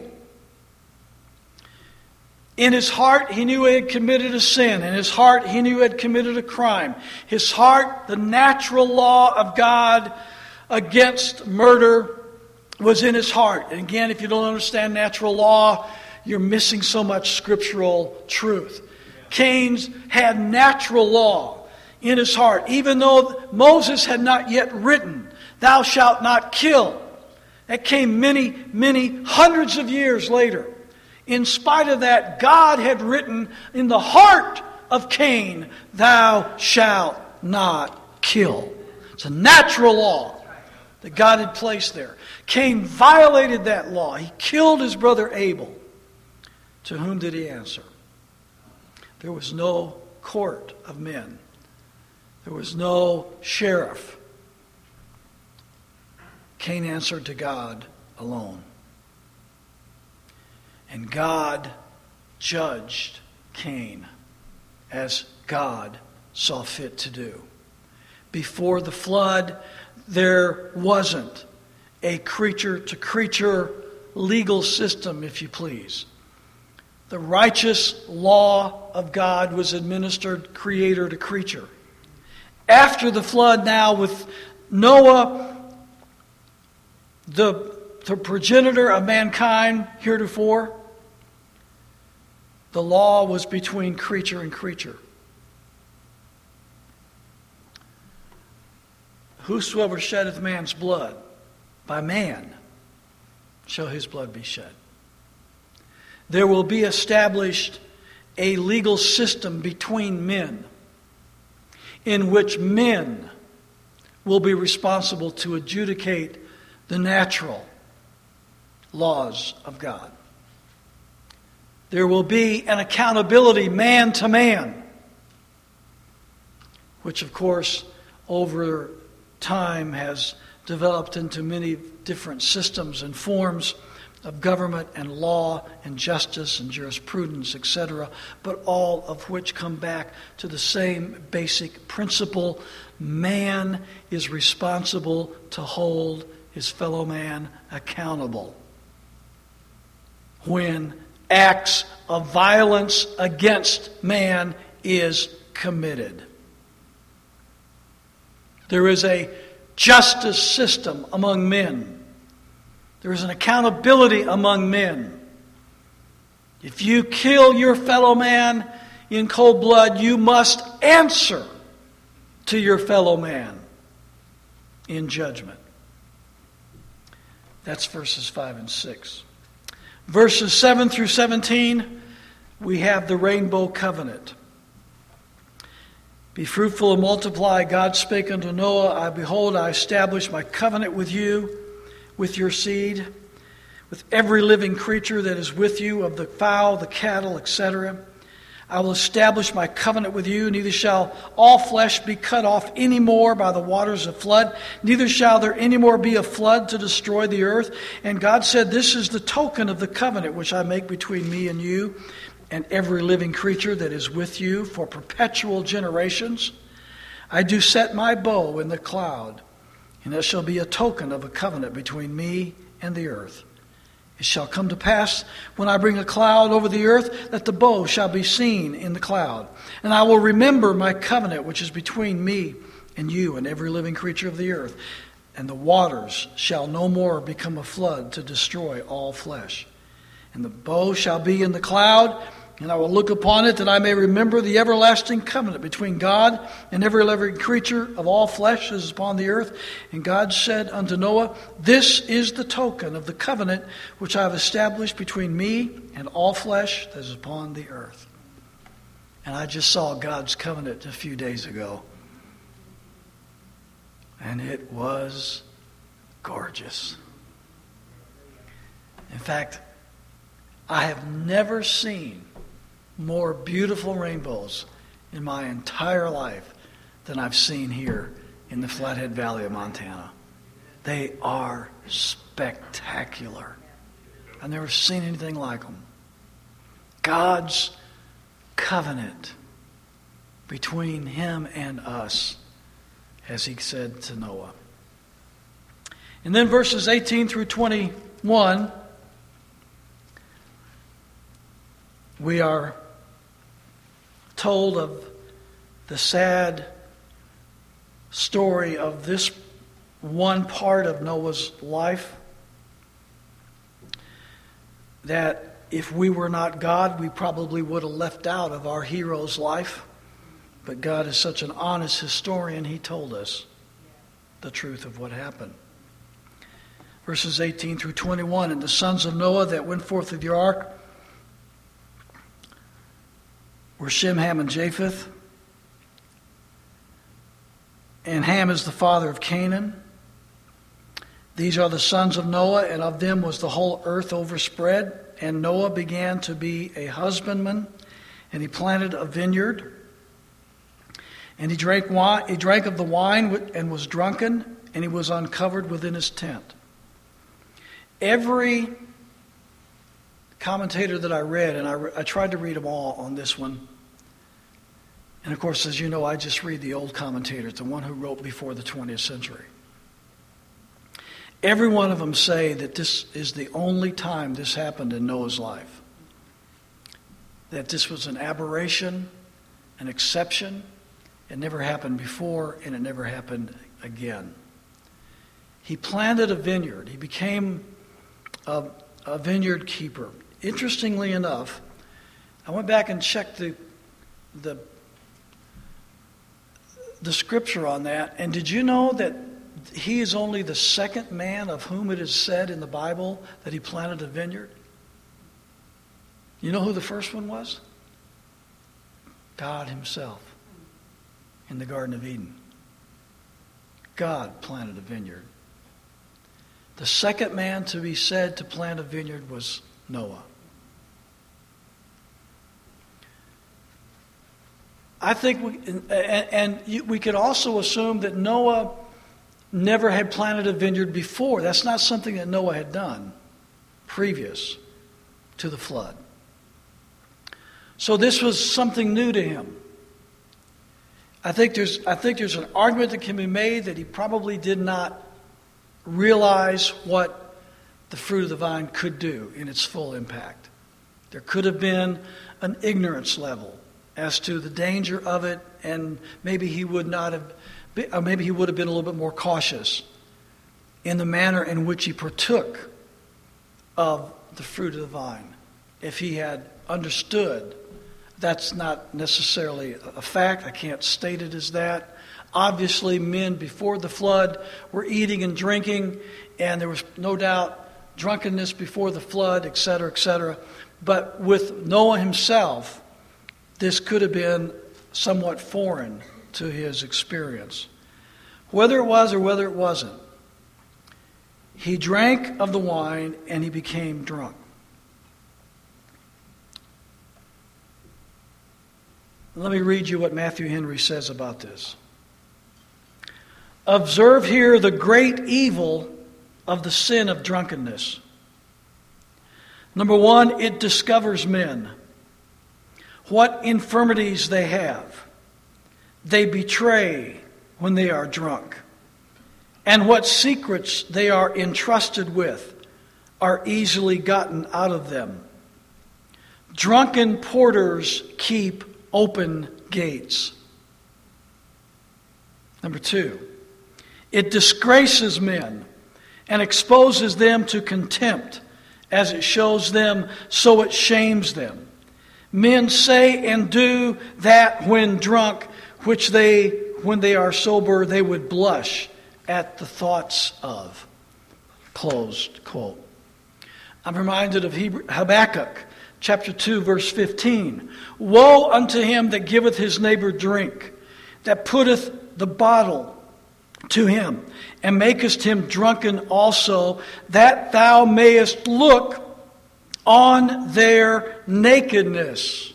in his heart, he knew he had committed a sin. In his heart, he knew he had committed a crime. His heart, the natural law of God against murder, was in his heart. And again, if you don't understand natural law, you're missing so much scriptural truth. Cain's had natural law in his heart, even though Moses had not yet written, "Thou shalt not kill." That came many, many hundreds of years later. In spite of that, God had written in the heart of Cain, "Thou shalt not kill." It's a natural law that God had placed there. Cain violated that law. He killed his brother Abel. To whom did he answer? There was no court of men. There was no sheriff. Cain answered to God alone. And God judged Cain as God saw fit to do. Before the flood, there wasn't a creature-to-creature legal system, if you please. The righteous law of God was administered creator to creature. After the flood now, with Noah, the, the progenitor of mankind heretofore, the law was between creature and creature. Whosoever sheddeth man's blood, by man shall his blood be shed. There will be established a legal system between men in which men will be responsible to adjudicate the natural laws of God. There will be an accountability man to man, which of course over time has developed into many different systems and forms of government and law and justice and jurisprudence, et cetera, but all of which come back to the same basic principle. Man is responsible to hold his fellow man accountable when acts of violence against man is committed. There is a justice system among men. There is an accountability among men. If you kill your fellow man in cold blood, you must answer to your fellow man in judgment. That's verses five and six. Verses seven through seventeen, we have the rainbow covenant. Be fruitful and multiply. God spake unto Noah, I behold, I establish my covenant with you, with your seed, with every living creature that is with you, of the fowl, the cattle, et cetera. I will establish my covenant with you, neither shall all flesh be cut off any more by the waters of flood, neither shall there any more be a flood to destroy the earth. And God said, this is the token of the covenant which I make between me and you, and every living creature that is with you for perpetual generations. I do set my bow in the cloud, and it shall be a token of a covenant between me and the earth. It shall come to pass, when I bring a cloud over the earth, that the bow shall be seen in the cloud. And I will remember my covenant which is between me and you and every living creature of the earth. And the waters shall no more become a flood to destroy all flesh. And the bow shall be in the cloud, and I will look upon it, that I may remember the everlasting covenant between God and every living creature of all flesh that is upon the earth. And God said unto Noah, this is the token of the covenant which I have established between me and all flesh that is upon the earth. And I just saw God's covenant a few days ago. And it was gorgeous. In fact, I have never seen more beautiful rainbows in my entire life than I've seen here in the Flathead Valley of Montana. They are spectacular. I've never seen anything like them. God's covenant between Him and us, as He said to Noah. And then verses eighteen through twenty-one, we are told of the sad story of this one part of Noah's life, that if we were not God, we probably would have left out of our hero's life. But God is such an honest historian, He told us the truth of what happened. Verses eighteen through twenty-one, and the sons of Noah that went forth of the ark were Shem, Ham, and Japheth. And Ham is the father of Canaan. These are the sons of Noah, and of them was the whole earth overspread. And Noah began to be a husbandman, and he planted a vineyard. And he drank wine, he drank of the wine and was drunken, and he was uncovered within his tent. Every commentator that I read, and I, I tried to read them all on this one. And of course, as you know, I just read the old commentators, the one who wrote before the twentieth century. Every one of them say that this is the only time this happened in Noah's life. That this was an aberration, an exception. It never happened before, and it never happened again. He planted a vineyard. He became a, a vineyard keeper. Interestingly enough, I went back and checked the, the, the scripture on that, and did you know that he is only the second man of whom it is said in the Bible that he planted a vineyard? You know who the first one was? God Himself in the Garden of Eden. God planted a vineyard. The second man to be said to plant a vineyard was Noah. I think we, and, and we could also assume that Noah never had planted a vineyard before. That's not something that Noah had done previous to the flood. So this was something new to him. I think there's I think there's an argument that can be made that he probably did not realize what the fruit of the vine could do in its full impact. There could have been an ignorance level as to the danger of it, and maybe he would not have been, or maybe he would have been a little bit more cautious in the manner in which he partook of the fruit of the vine. If he had understood, that's not necessarily a fact. I can't state it as that. Obviously, men before the flood were eating and drinking, and there was no doubt drunkenness before the flood, et cetera, et cetera. But with Noah himself, this could have been somewhat foreign to his experience. Whether it was or whether it wasn't, he drank of the wine and he became drunk. Let me read you what Matthew Henry says about this. Observe here the great evil of the sin of drunkenness. Number one, it discovers men. What infirmities they have. They betray when they are drunk. and what secrets they are entrusted with are easily gotten out of them. Drunken porters keep open gates. Number two, it disgraces men and exposes them to contempt. As it shows them, so it shames them. Men say and do that when drunk, which they, when they are sober, they would blush at the thoughts of. Closed quote. I'm reminded of Habakkuk, chapter two, verse fifteen. Woe unto him that giveth his neighbor drink, that putteth the bottle to him, and makest him drunken also, that thou mayest look on their nakedness.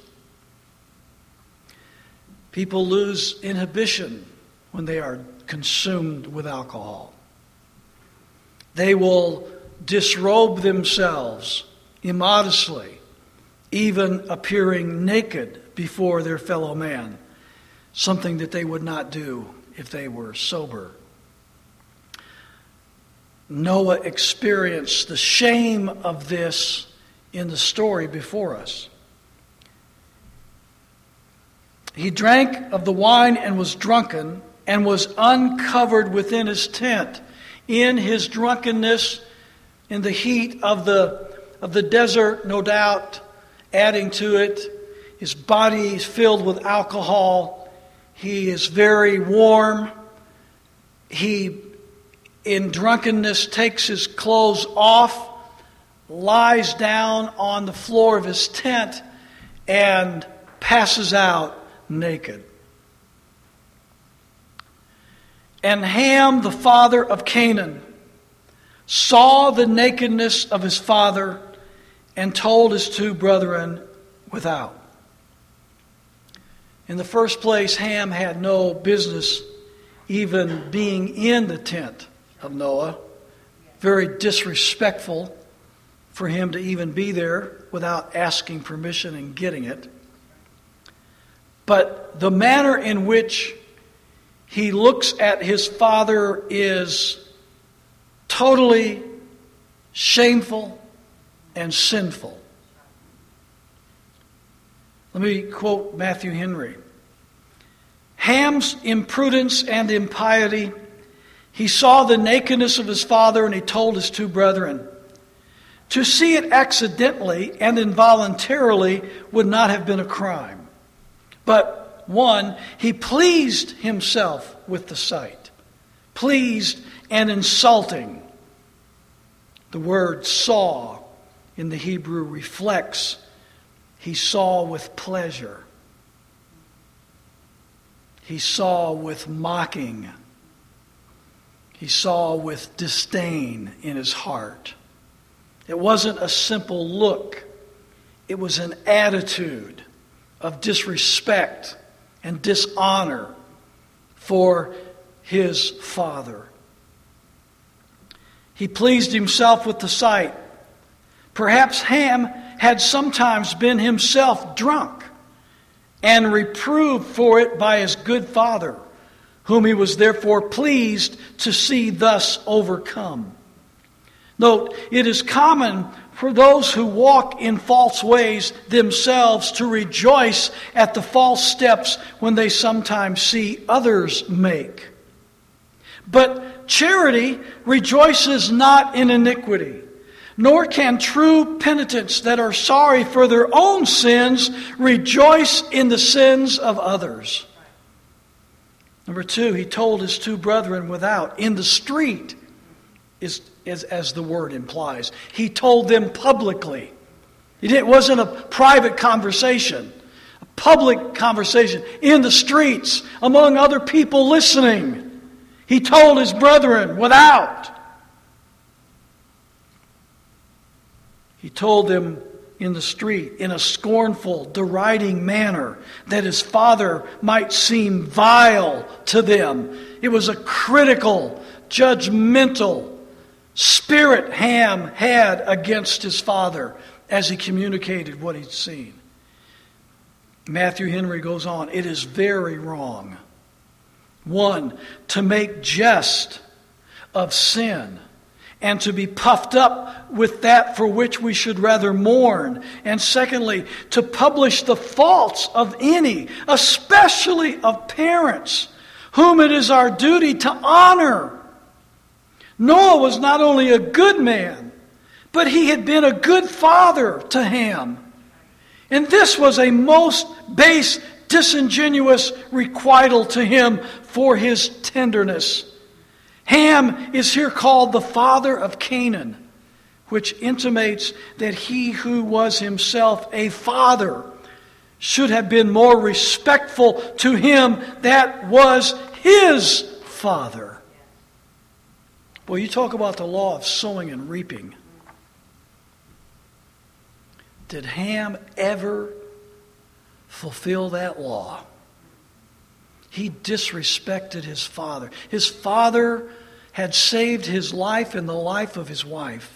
People lose inhibition when they are consumed with alcohol. They will disrobe themselves immodestly, even appearing naked before their fellow man, something that they would not do if they were sober. Noah experienced the shame of this in the story before us. He drank of the wine and was drunken, and was uncovered within his tent. In his drunkenness, in the heat of the, of the desert, no doubt, adding to it, his body is filled with alcohol. He is very warm. He, in drunkenness, takes his clothes off, lies down on the floor of his tent, and passes out naked. And Ham, the father of Canaan, saw the nakedness of his father and told his two brethren without. In the first place, Ham had no business even being in the tent of Noah. Very disrespectful for him to even be there without asking permission and getting it. But the manner in which he looks at his father is totally shameful and sinful. Let me quote Matthew Henry. Ham's imprudence and impiety, he saw the nakedness of his father, and he told his two brethren. To see it accidentally and involuntarily would not have been a crime. But one, he pleased himself with the sight. Pleased and insulting. The word saw in the Hebrew reflects he saw with pleasure. He saw with mocking. He saw with disdain in his heart. It wasn't a simple look. It was an attitude of disrespect and dishonor for his father. He pleased himself with the sight. Perhaps Ham had sometimes been himself drunk and reproved for it by his good father, whom he was therefore pleased to see thus overcome. Note, it is common for those who walk in false ways themselves to rejoice at the false steps when they sometimes see others make. But charity rejoices not in iniquity, nor can true penitents that are sorry for their own sins rejoice in the sins of others. Number two, he told his two brethren without, in the street, is, is as the word implies. He told them publicly. It wasn't a private conversation, a public conversation in the streets among other people listening. He told his brethren without. He told them in the street in a scornful, deriding manner that his father might seem vile to them. It was a critical, judgmental spirit Ham had against his father as he communicated what he'd seen. Matthew Henry goes on, it is very wrong. One, to make jest of sin, and to be puffed up with that for which we should rather mourn. And secondly, to publish the faults of any, especially of parents, whom it is our duty to honor. Noah was not only a good man, but he had been a good father to Ham. And this was a most base, disingenuous requital to him for his tenderness. Ham is here called the father of Canaan, which intimates that he who was himself a father should have been more respectful to him that was his father. Well, you talk about the law of sowing and reaping. Did Ham ever fulfill that law? He disrespected his father. His father had saved his life and the life of his wife.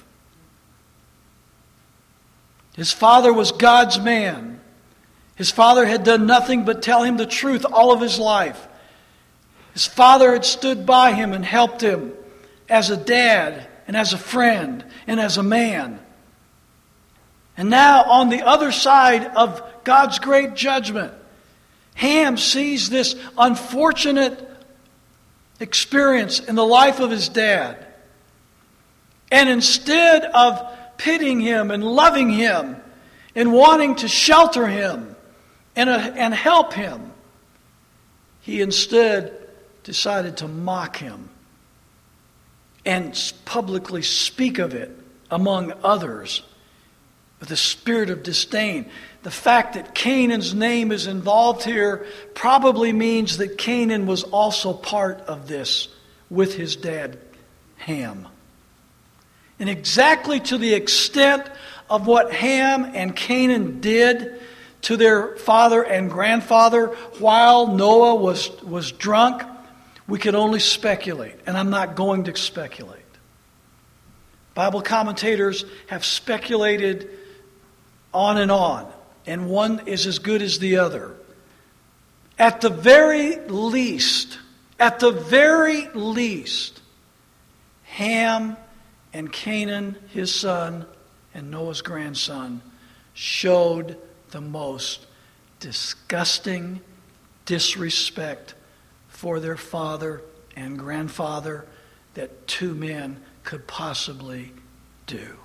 His father was God's man. His father had done nothing but tell him the truth all of his life. His father had stood by him and helped him as a dad and as a friend and as a man. And now on the other side of God's great judgment, Ham sees this unfortunate experience in the life of his dad. And instead of pitying him and loving him and wanting to shelter him and, uh, and help him, he instead decided to mock him and publicly speak of it among others with a spirit of disdain. The fact that Canaan's name is involved here probably means that Canaan was also part of this with his dad, Ham. And exactly to the extent of what Ham and Canaan did to their father and grandfather while Noah was, was drunk, we can only speculate. And I'm not going to speculate. Bible commentators have speculated on and on. And one is as good as the other. At the very least, at the very least, Ham and Canaan, his son, and Noah's grandson, showed the most disgusting disrespect for their father and grandfather that two men could possibly do.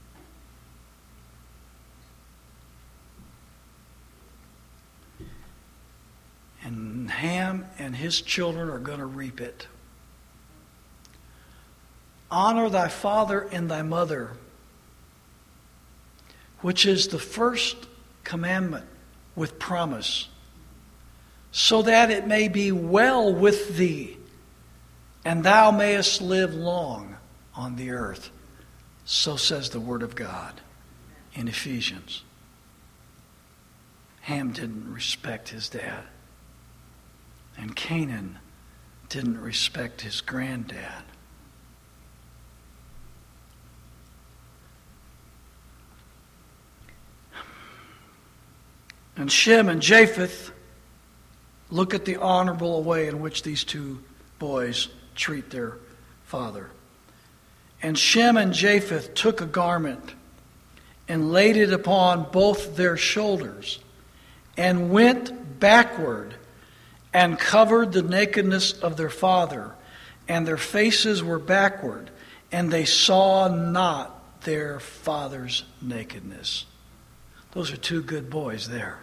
And Ham and his children are going to reap it. Honor thy father and thy mother, which is the first commandment with promise, so that it may be well with thee, and thou mayest live long on the earth. So says the Word of God in Ephesians. Ham didn't respect his dad. And Canaan didn't respect his granddad. And Shem and Japheth look at the honorable way in which these two boys treat their father. And Shem and Japheth took a garment and laid it upon both their shoulders and went backward and covered the nakedness of their father, and their faces were backward, and they saw not their father's nakedness. Those are two good boys there.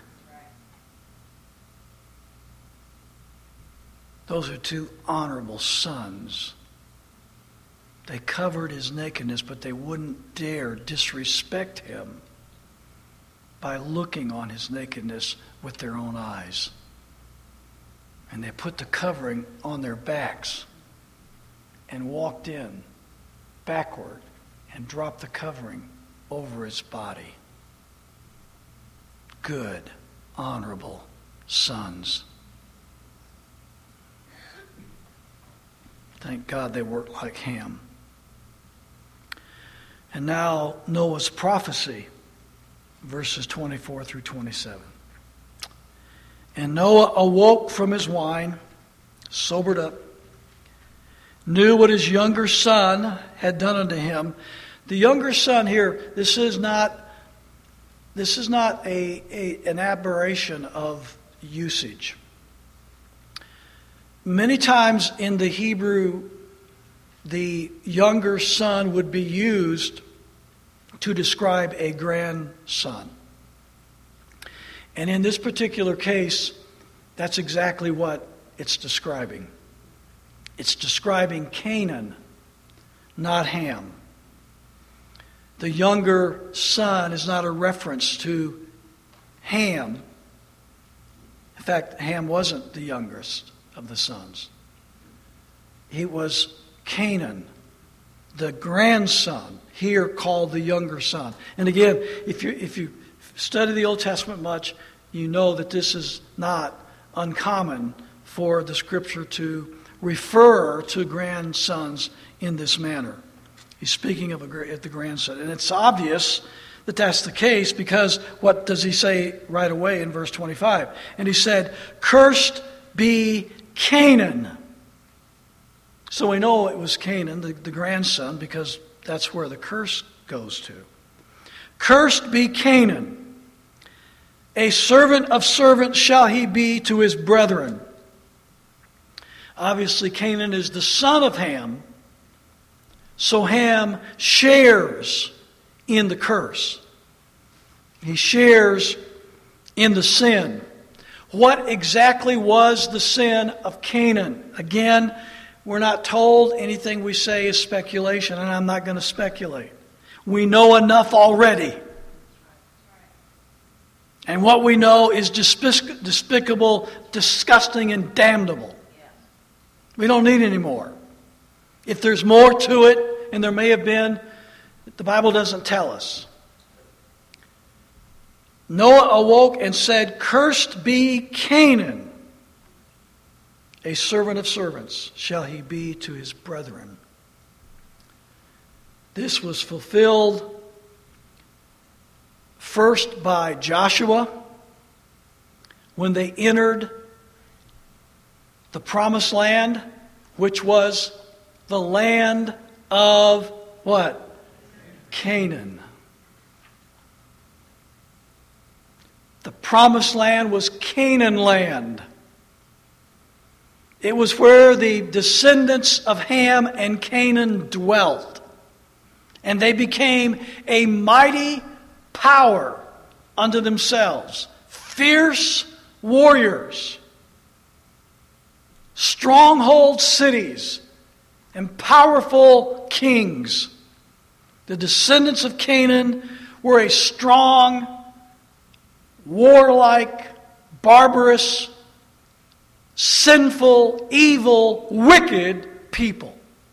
Those are two honorable sons. They covered his nakedness, but they wouldn't dare disrespect him by looking on his nakedness with their own eyes. And they put the covering on their backs and walked in backward and dropped the covering over his body. Good, honorable sons. Thank God they weren't like Ham. And now Noah's prophecy, verses twenty-four through twenty-seven. And Noah awoke from his wine, sobered up, knew what his younger son had done unto him. The younger son here, this is not this is not a, a an aberration of usage. Many times in the Hebrew, the younger son would be used to describe a grandson. And in this particular case, that's exactly what it's describing. It's describing Canaan, not Ham. The younger son is not a reference to Ham. In fact, Ham wasn't the youngest of the sons. He was Canaan, the grandson, here called the younger son. And again, if you if you study the Old Testament much, you know that this is not uncommon for the Scripture to refer to grandsons in this manner. He's speaking of a, the grandson. And it's obvious that that's the case, because what does he say right away in verse twenty-five? And he said, "Cursed be Canaan." So we know it was Canaan, the, the grandson, because that's where the curse goes to. "Cursed be Canaan. A servant of servants shall he be to his brethren." Obviously, Canaan is the son of Ham, so Ham shares in the curse. He shares in the sin. What exactly was the sin of Canaan? Again, we're not told. Anything we say is speculation, and I'm not going to speculate. We know enough already. And what we know is despic- despicable, disgusting, and damnable. We don't need any more. If there's more to it, and there may have been, the Bible doesn't tell us. Noah awoke and said, "Cursed be Canaan. A servant of servants shall he be to his brethren." This was fulfilled first by Joshua when they entered the promised land, which was the land of what? Canaan. The promised land was Canaan land. It was where the descendants of Ham and Canaan dwelt. And they became a mighty power unto themselves. Fierce warriors. Stronghold cities and powerful kings. The descendants of Canaan were a strong, warlike, barbarous, sinful, evil, wicked people.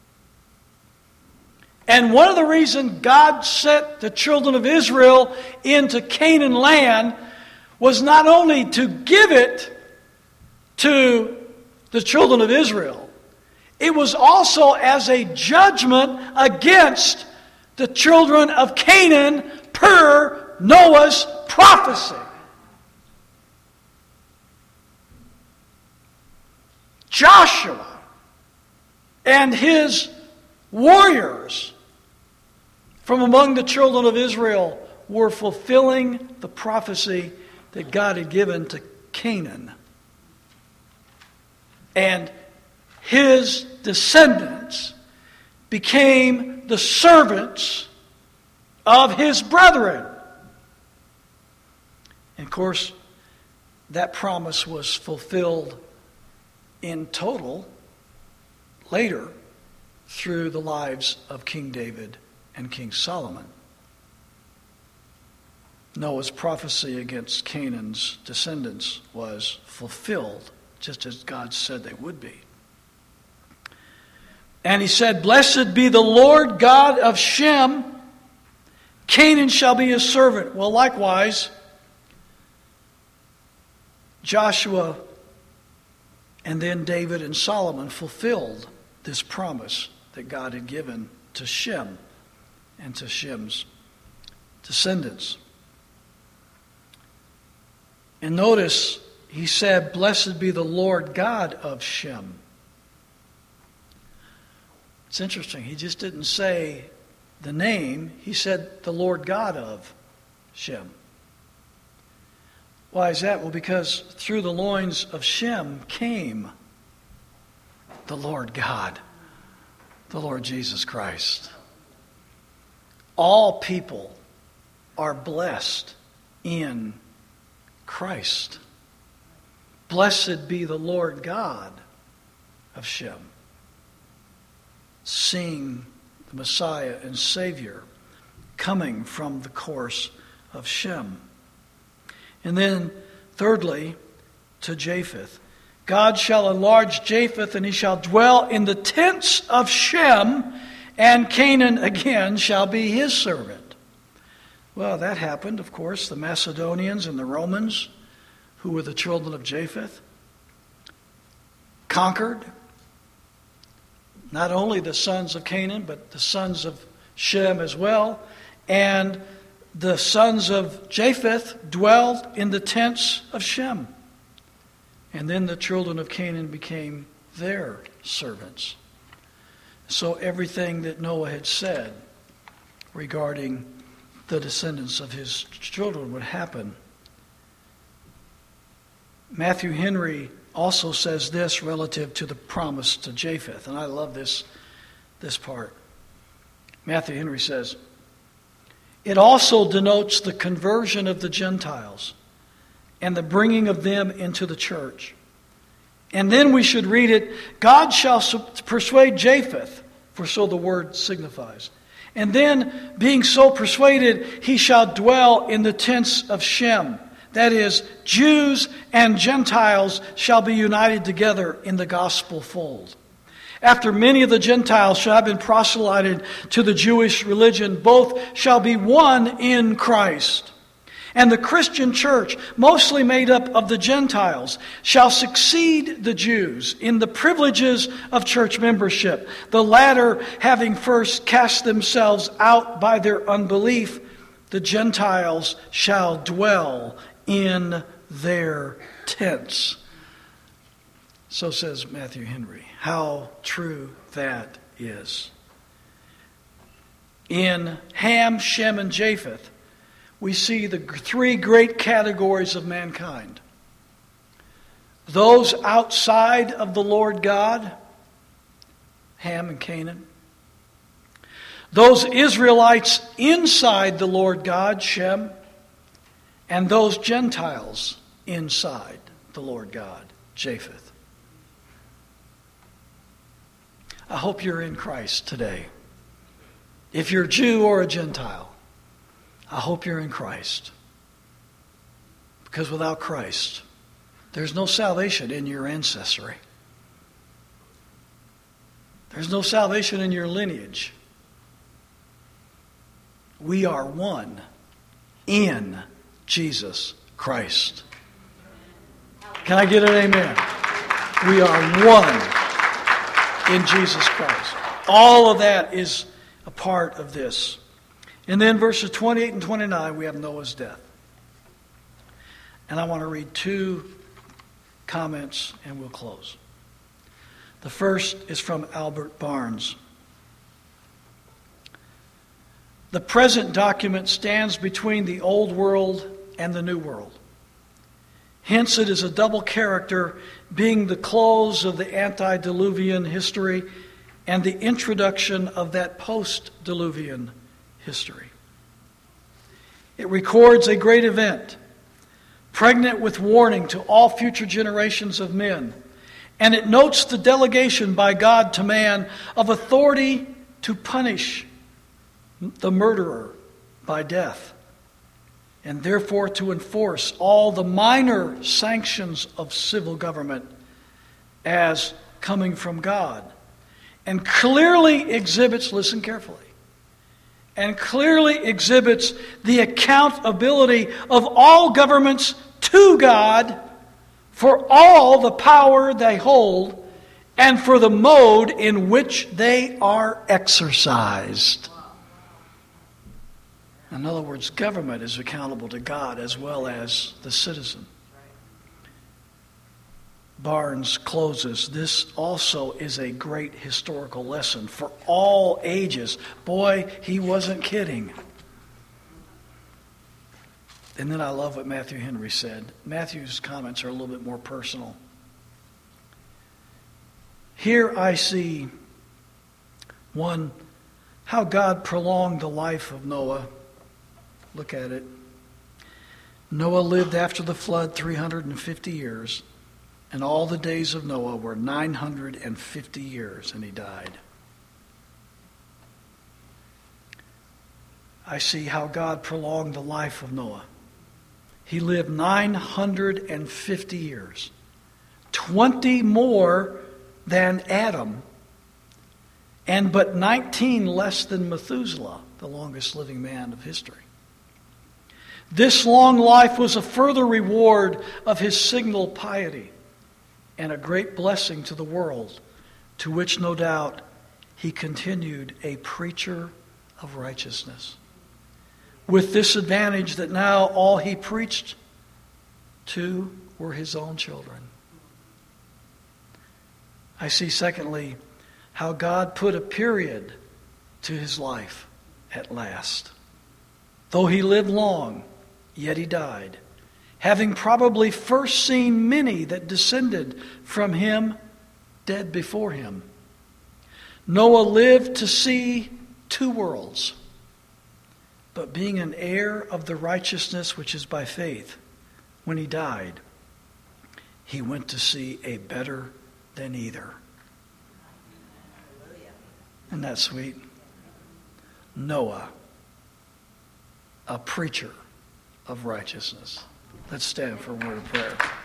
And one of the reasons God sent the children of Israel into Canaan land was not only to give it to the children of Israel, it was also as a judgment against the children of Canaan per Noah's prophecy. Joshua and his warriors from among the children of Israel were fulfilling the prophecy that God had given to Canaan. And his descendants became the servants of his brethren. And of course, that promise was fulfilled in total later through the lives of King David and King Solomon. Noah's prophecy against Canaan's descendants was fulfilled just as God said they would be. And he said, "Blessed be the Lord God of Shem. Canaan shall be his servant." Well, likewise, Joshua and then David and Solomon fulfilled this promise that God had given to Shem and to Shem's descendants. And notice, he said, "Blessed be the Lord God of Shem." It's interesting. He just didn't say the name. He said the Lord God of Shem. Why is that? Well, because through the loins of Shem came the Lord God, the Lord Jesus Christ. All people are blessed in Christ. Blessed be the Lord God of Shem. Seeing the Messiah and Savior coming from the course of Shem. And then, thirdly, to Japheth. God shall enlarge Japheth, and he shall dwell in the tents of Shem, and Canaan again shall be his servant. Well, that happened, of course. The Macedonians and the Romans, who were the children of Japheth, conquered not only the sons of Canaan, but the sons of Shem as well. And the sons of Japheth dwelled in the tents of Shem. And then the children of Canaan became their servants. So everything that Noah had said regarding the descendants of his children would happen. Matthew Henry also says this relative to the promise to Japheth, and I love this, this part. Matthew Henry says, it also denotes the conversion of the Gentiles and the bringing of them into the church. And then we should read it, God shall persuade Japheth, for so the word signifies. And then, being so persuaded, he shall dwell in the tents of Shem. That is, Jews and Gentiles shall be united together in the gospel fold. After many of the Gentiles shall have been proselyted to the Jewish religion, both shall be one in Christ. And the Christian church, mostly made up of the Gentiles, shall succeed the Jews in the privileges of church membership, the latter having first cast themselves out by their unbelief. The Gentiles shall dwell in their tents. So says Matthew Henry. How true that is. In Ham, Shem, and Japheth, we see the three great categories of mankind. Those outside of the Lord God, Ham and Canaan. Those Israelites inside the Lord God, Shem. And those Gentiles inside the Lord God, Japheth. I hope you're in Christ today. If you're a Jew or a Gentile, I hope you're in Christ. Because without Christ, there's no salvation in your ancestry. There's no salvation in your lineage. We are one in Jesus Christ. Can I get an amen? We are one in Jesus Christ. All of that is a part of this. And then verses twenty-eight and twenty-nine, we have Noah's death. And I want to read two comments and we'll close. The first is from Albert Barnes. The present document stands between the old world and the new world. Hence it is a double character, being the close of the antediluvian history and the introduction of that post-diluvian history. It records a great event, pregnant with warning to all future generations of men, and it notes the delegation by God to man of authority to punish the murderer by death, and therefore to enforce all the minor sanctions of civil government as coming from God, and clearly exhibits, listen carefully, and clearly exhibits the accountability of all governments to God for all the power they hold and for the mode in which they are exercised. In other words, government is accountable to God as well as the citizen. Barnes closes, this also is a great historical lesson for all ages. Boy, he wasn't kidding. And then I love what Matthew Henry said. Matthew's comments are a little bit more personal. Here I see, one, how God prolonged the life of Noah. Look at it. Noah lived after the flood three hundred fifty years, and all the days of Noah were nine hundred fifty years, and he died. I see how God prolonged the life of Noah. He lived nine hundred fifty years, twenty more than Adam, and but nineteen less than Methuselah, the longest living man of history. This long life was a further reward of his signal piety and a great blessing to the world, to which no doubt he continued a preacher of righteousness. With this advantage that now all he preached to were his own children. I see, secondly, how God put a period to his life at last. Though he lived long, yet he died, having probably first seen many that descended from him dead before him. Noah lived to see two worlds, but being an heir of the righteousness which is by faith, when he died, he went to see a better than either. Isn't that sweet? Noah, a preacher of righteousness. Let's stand for a word of prayer.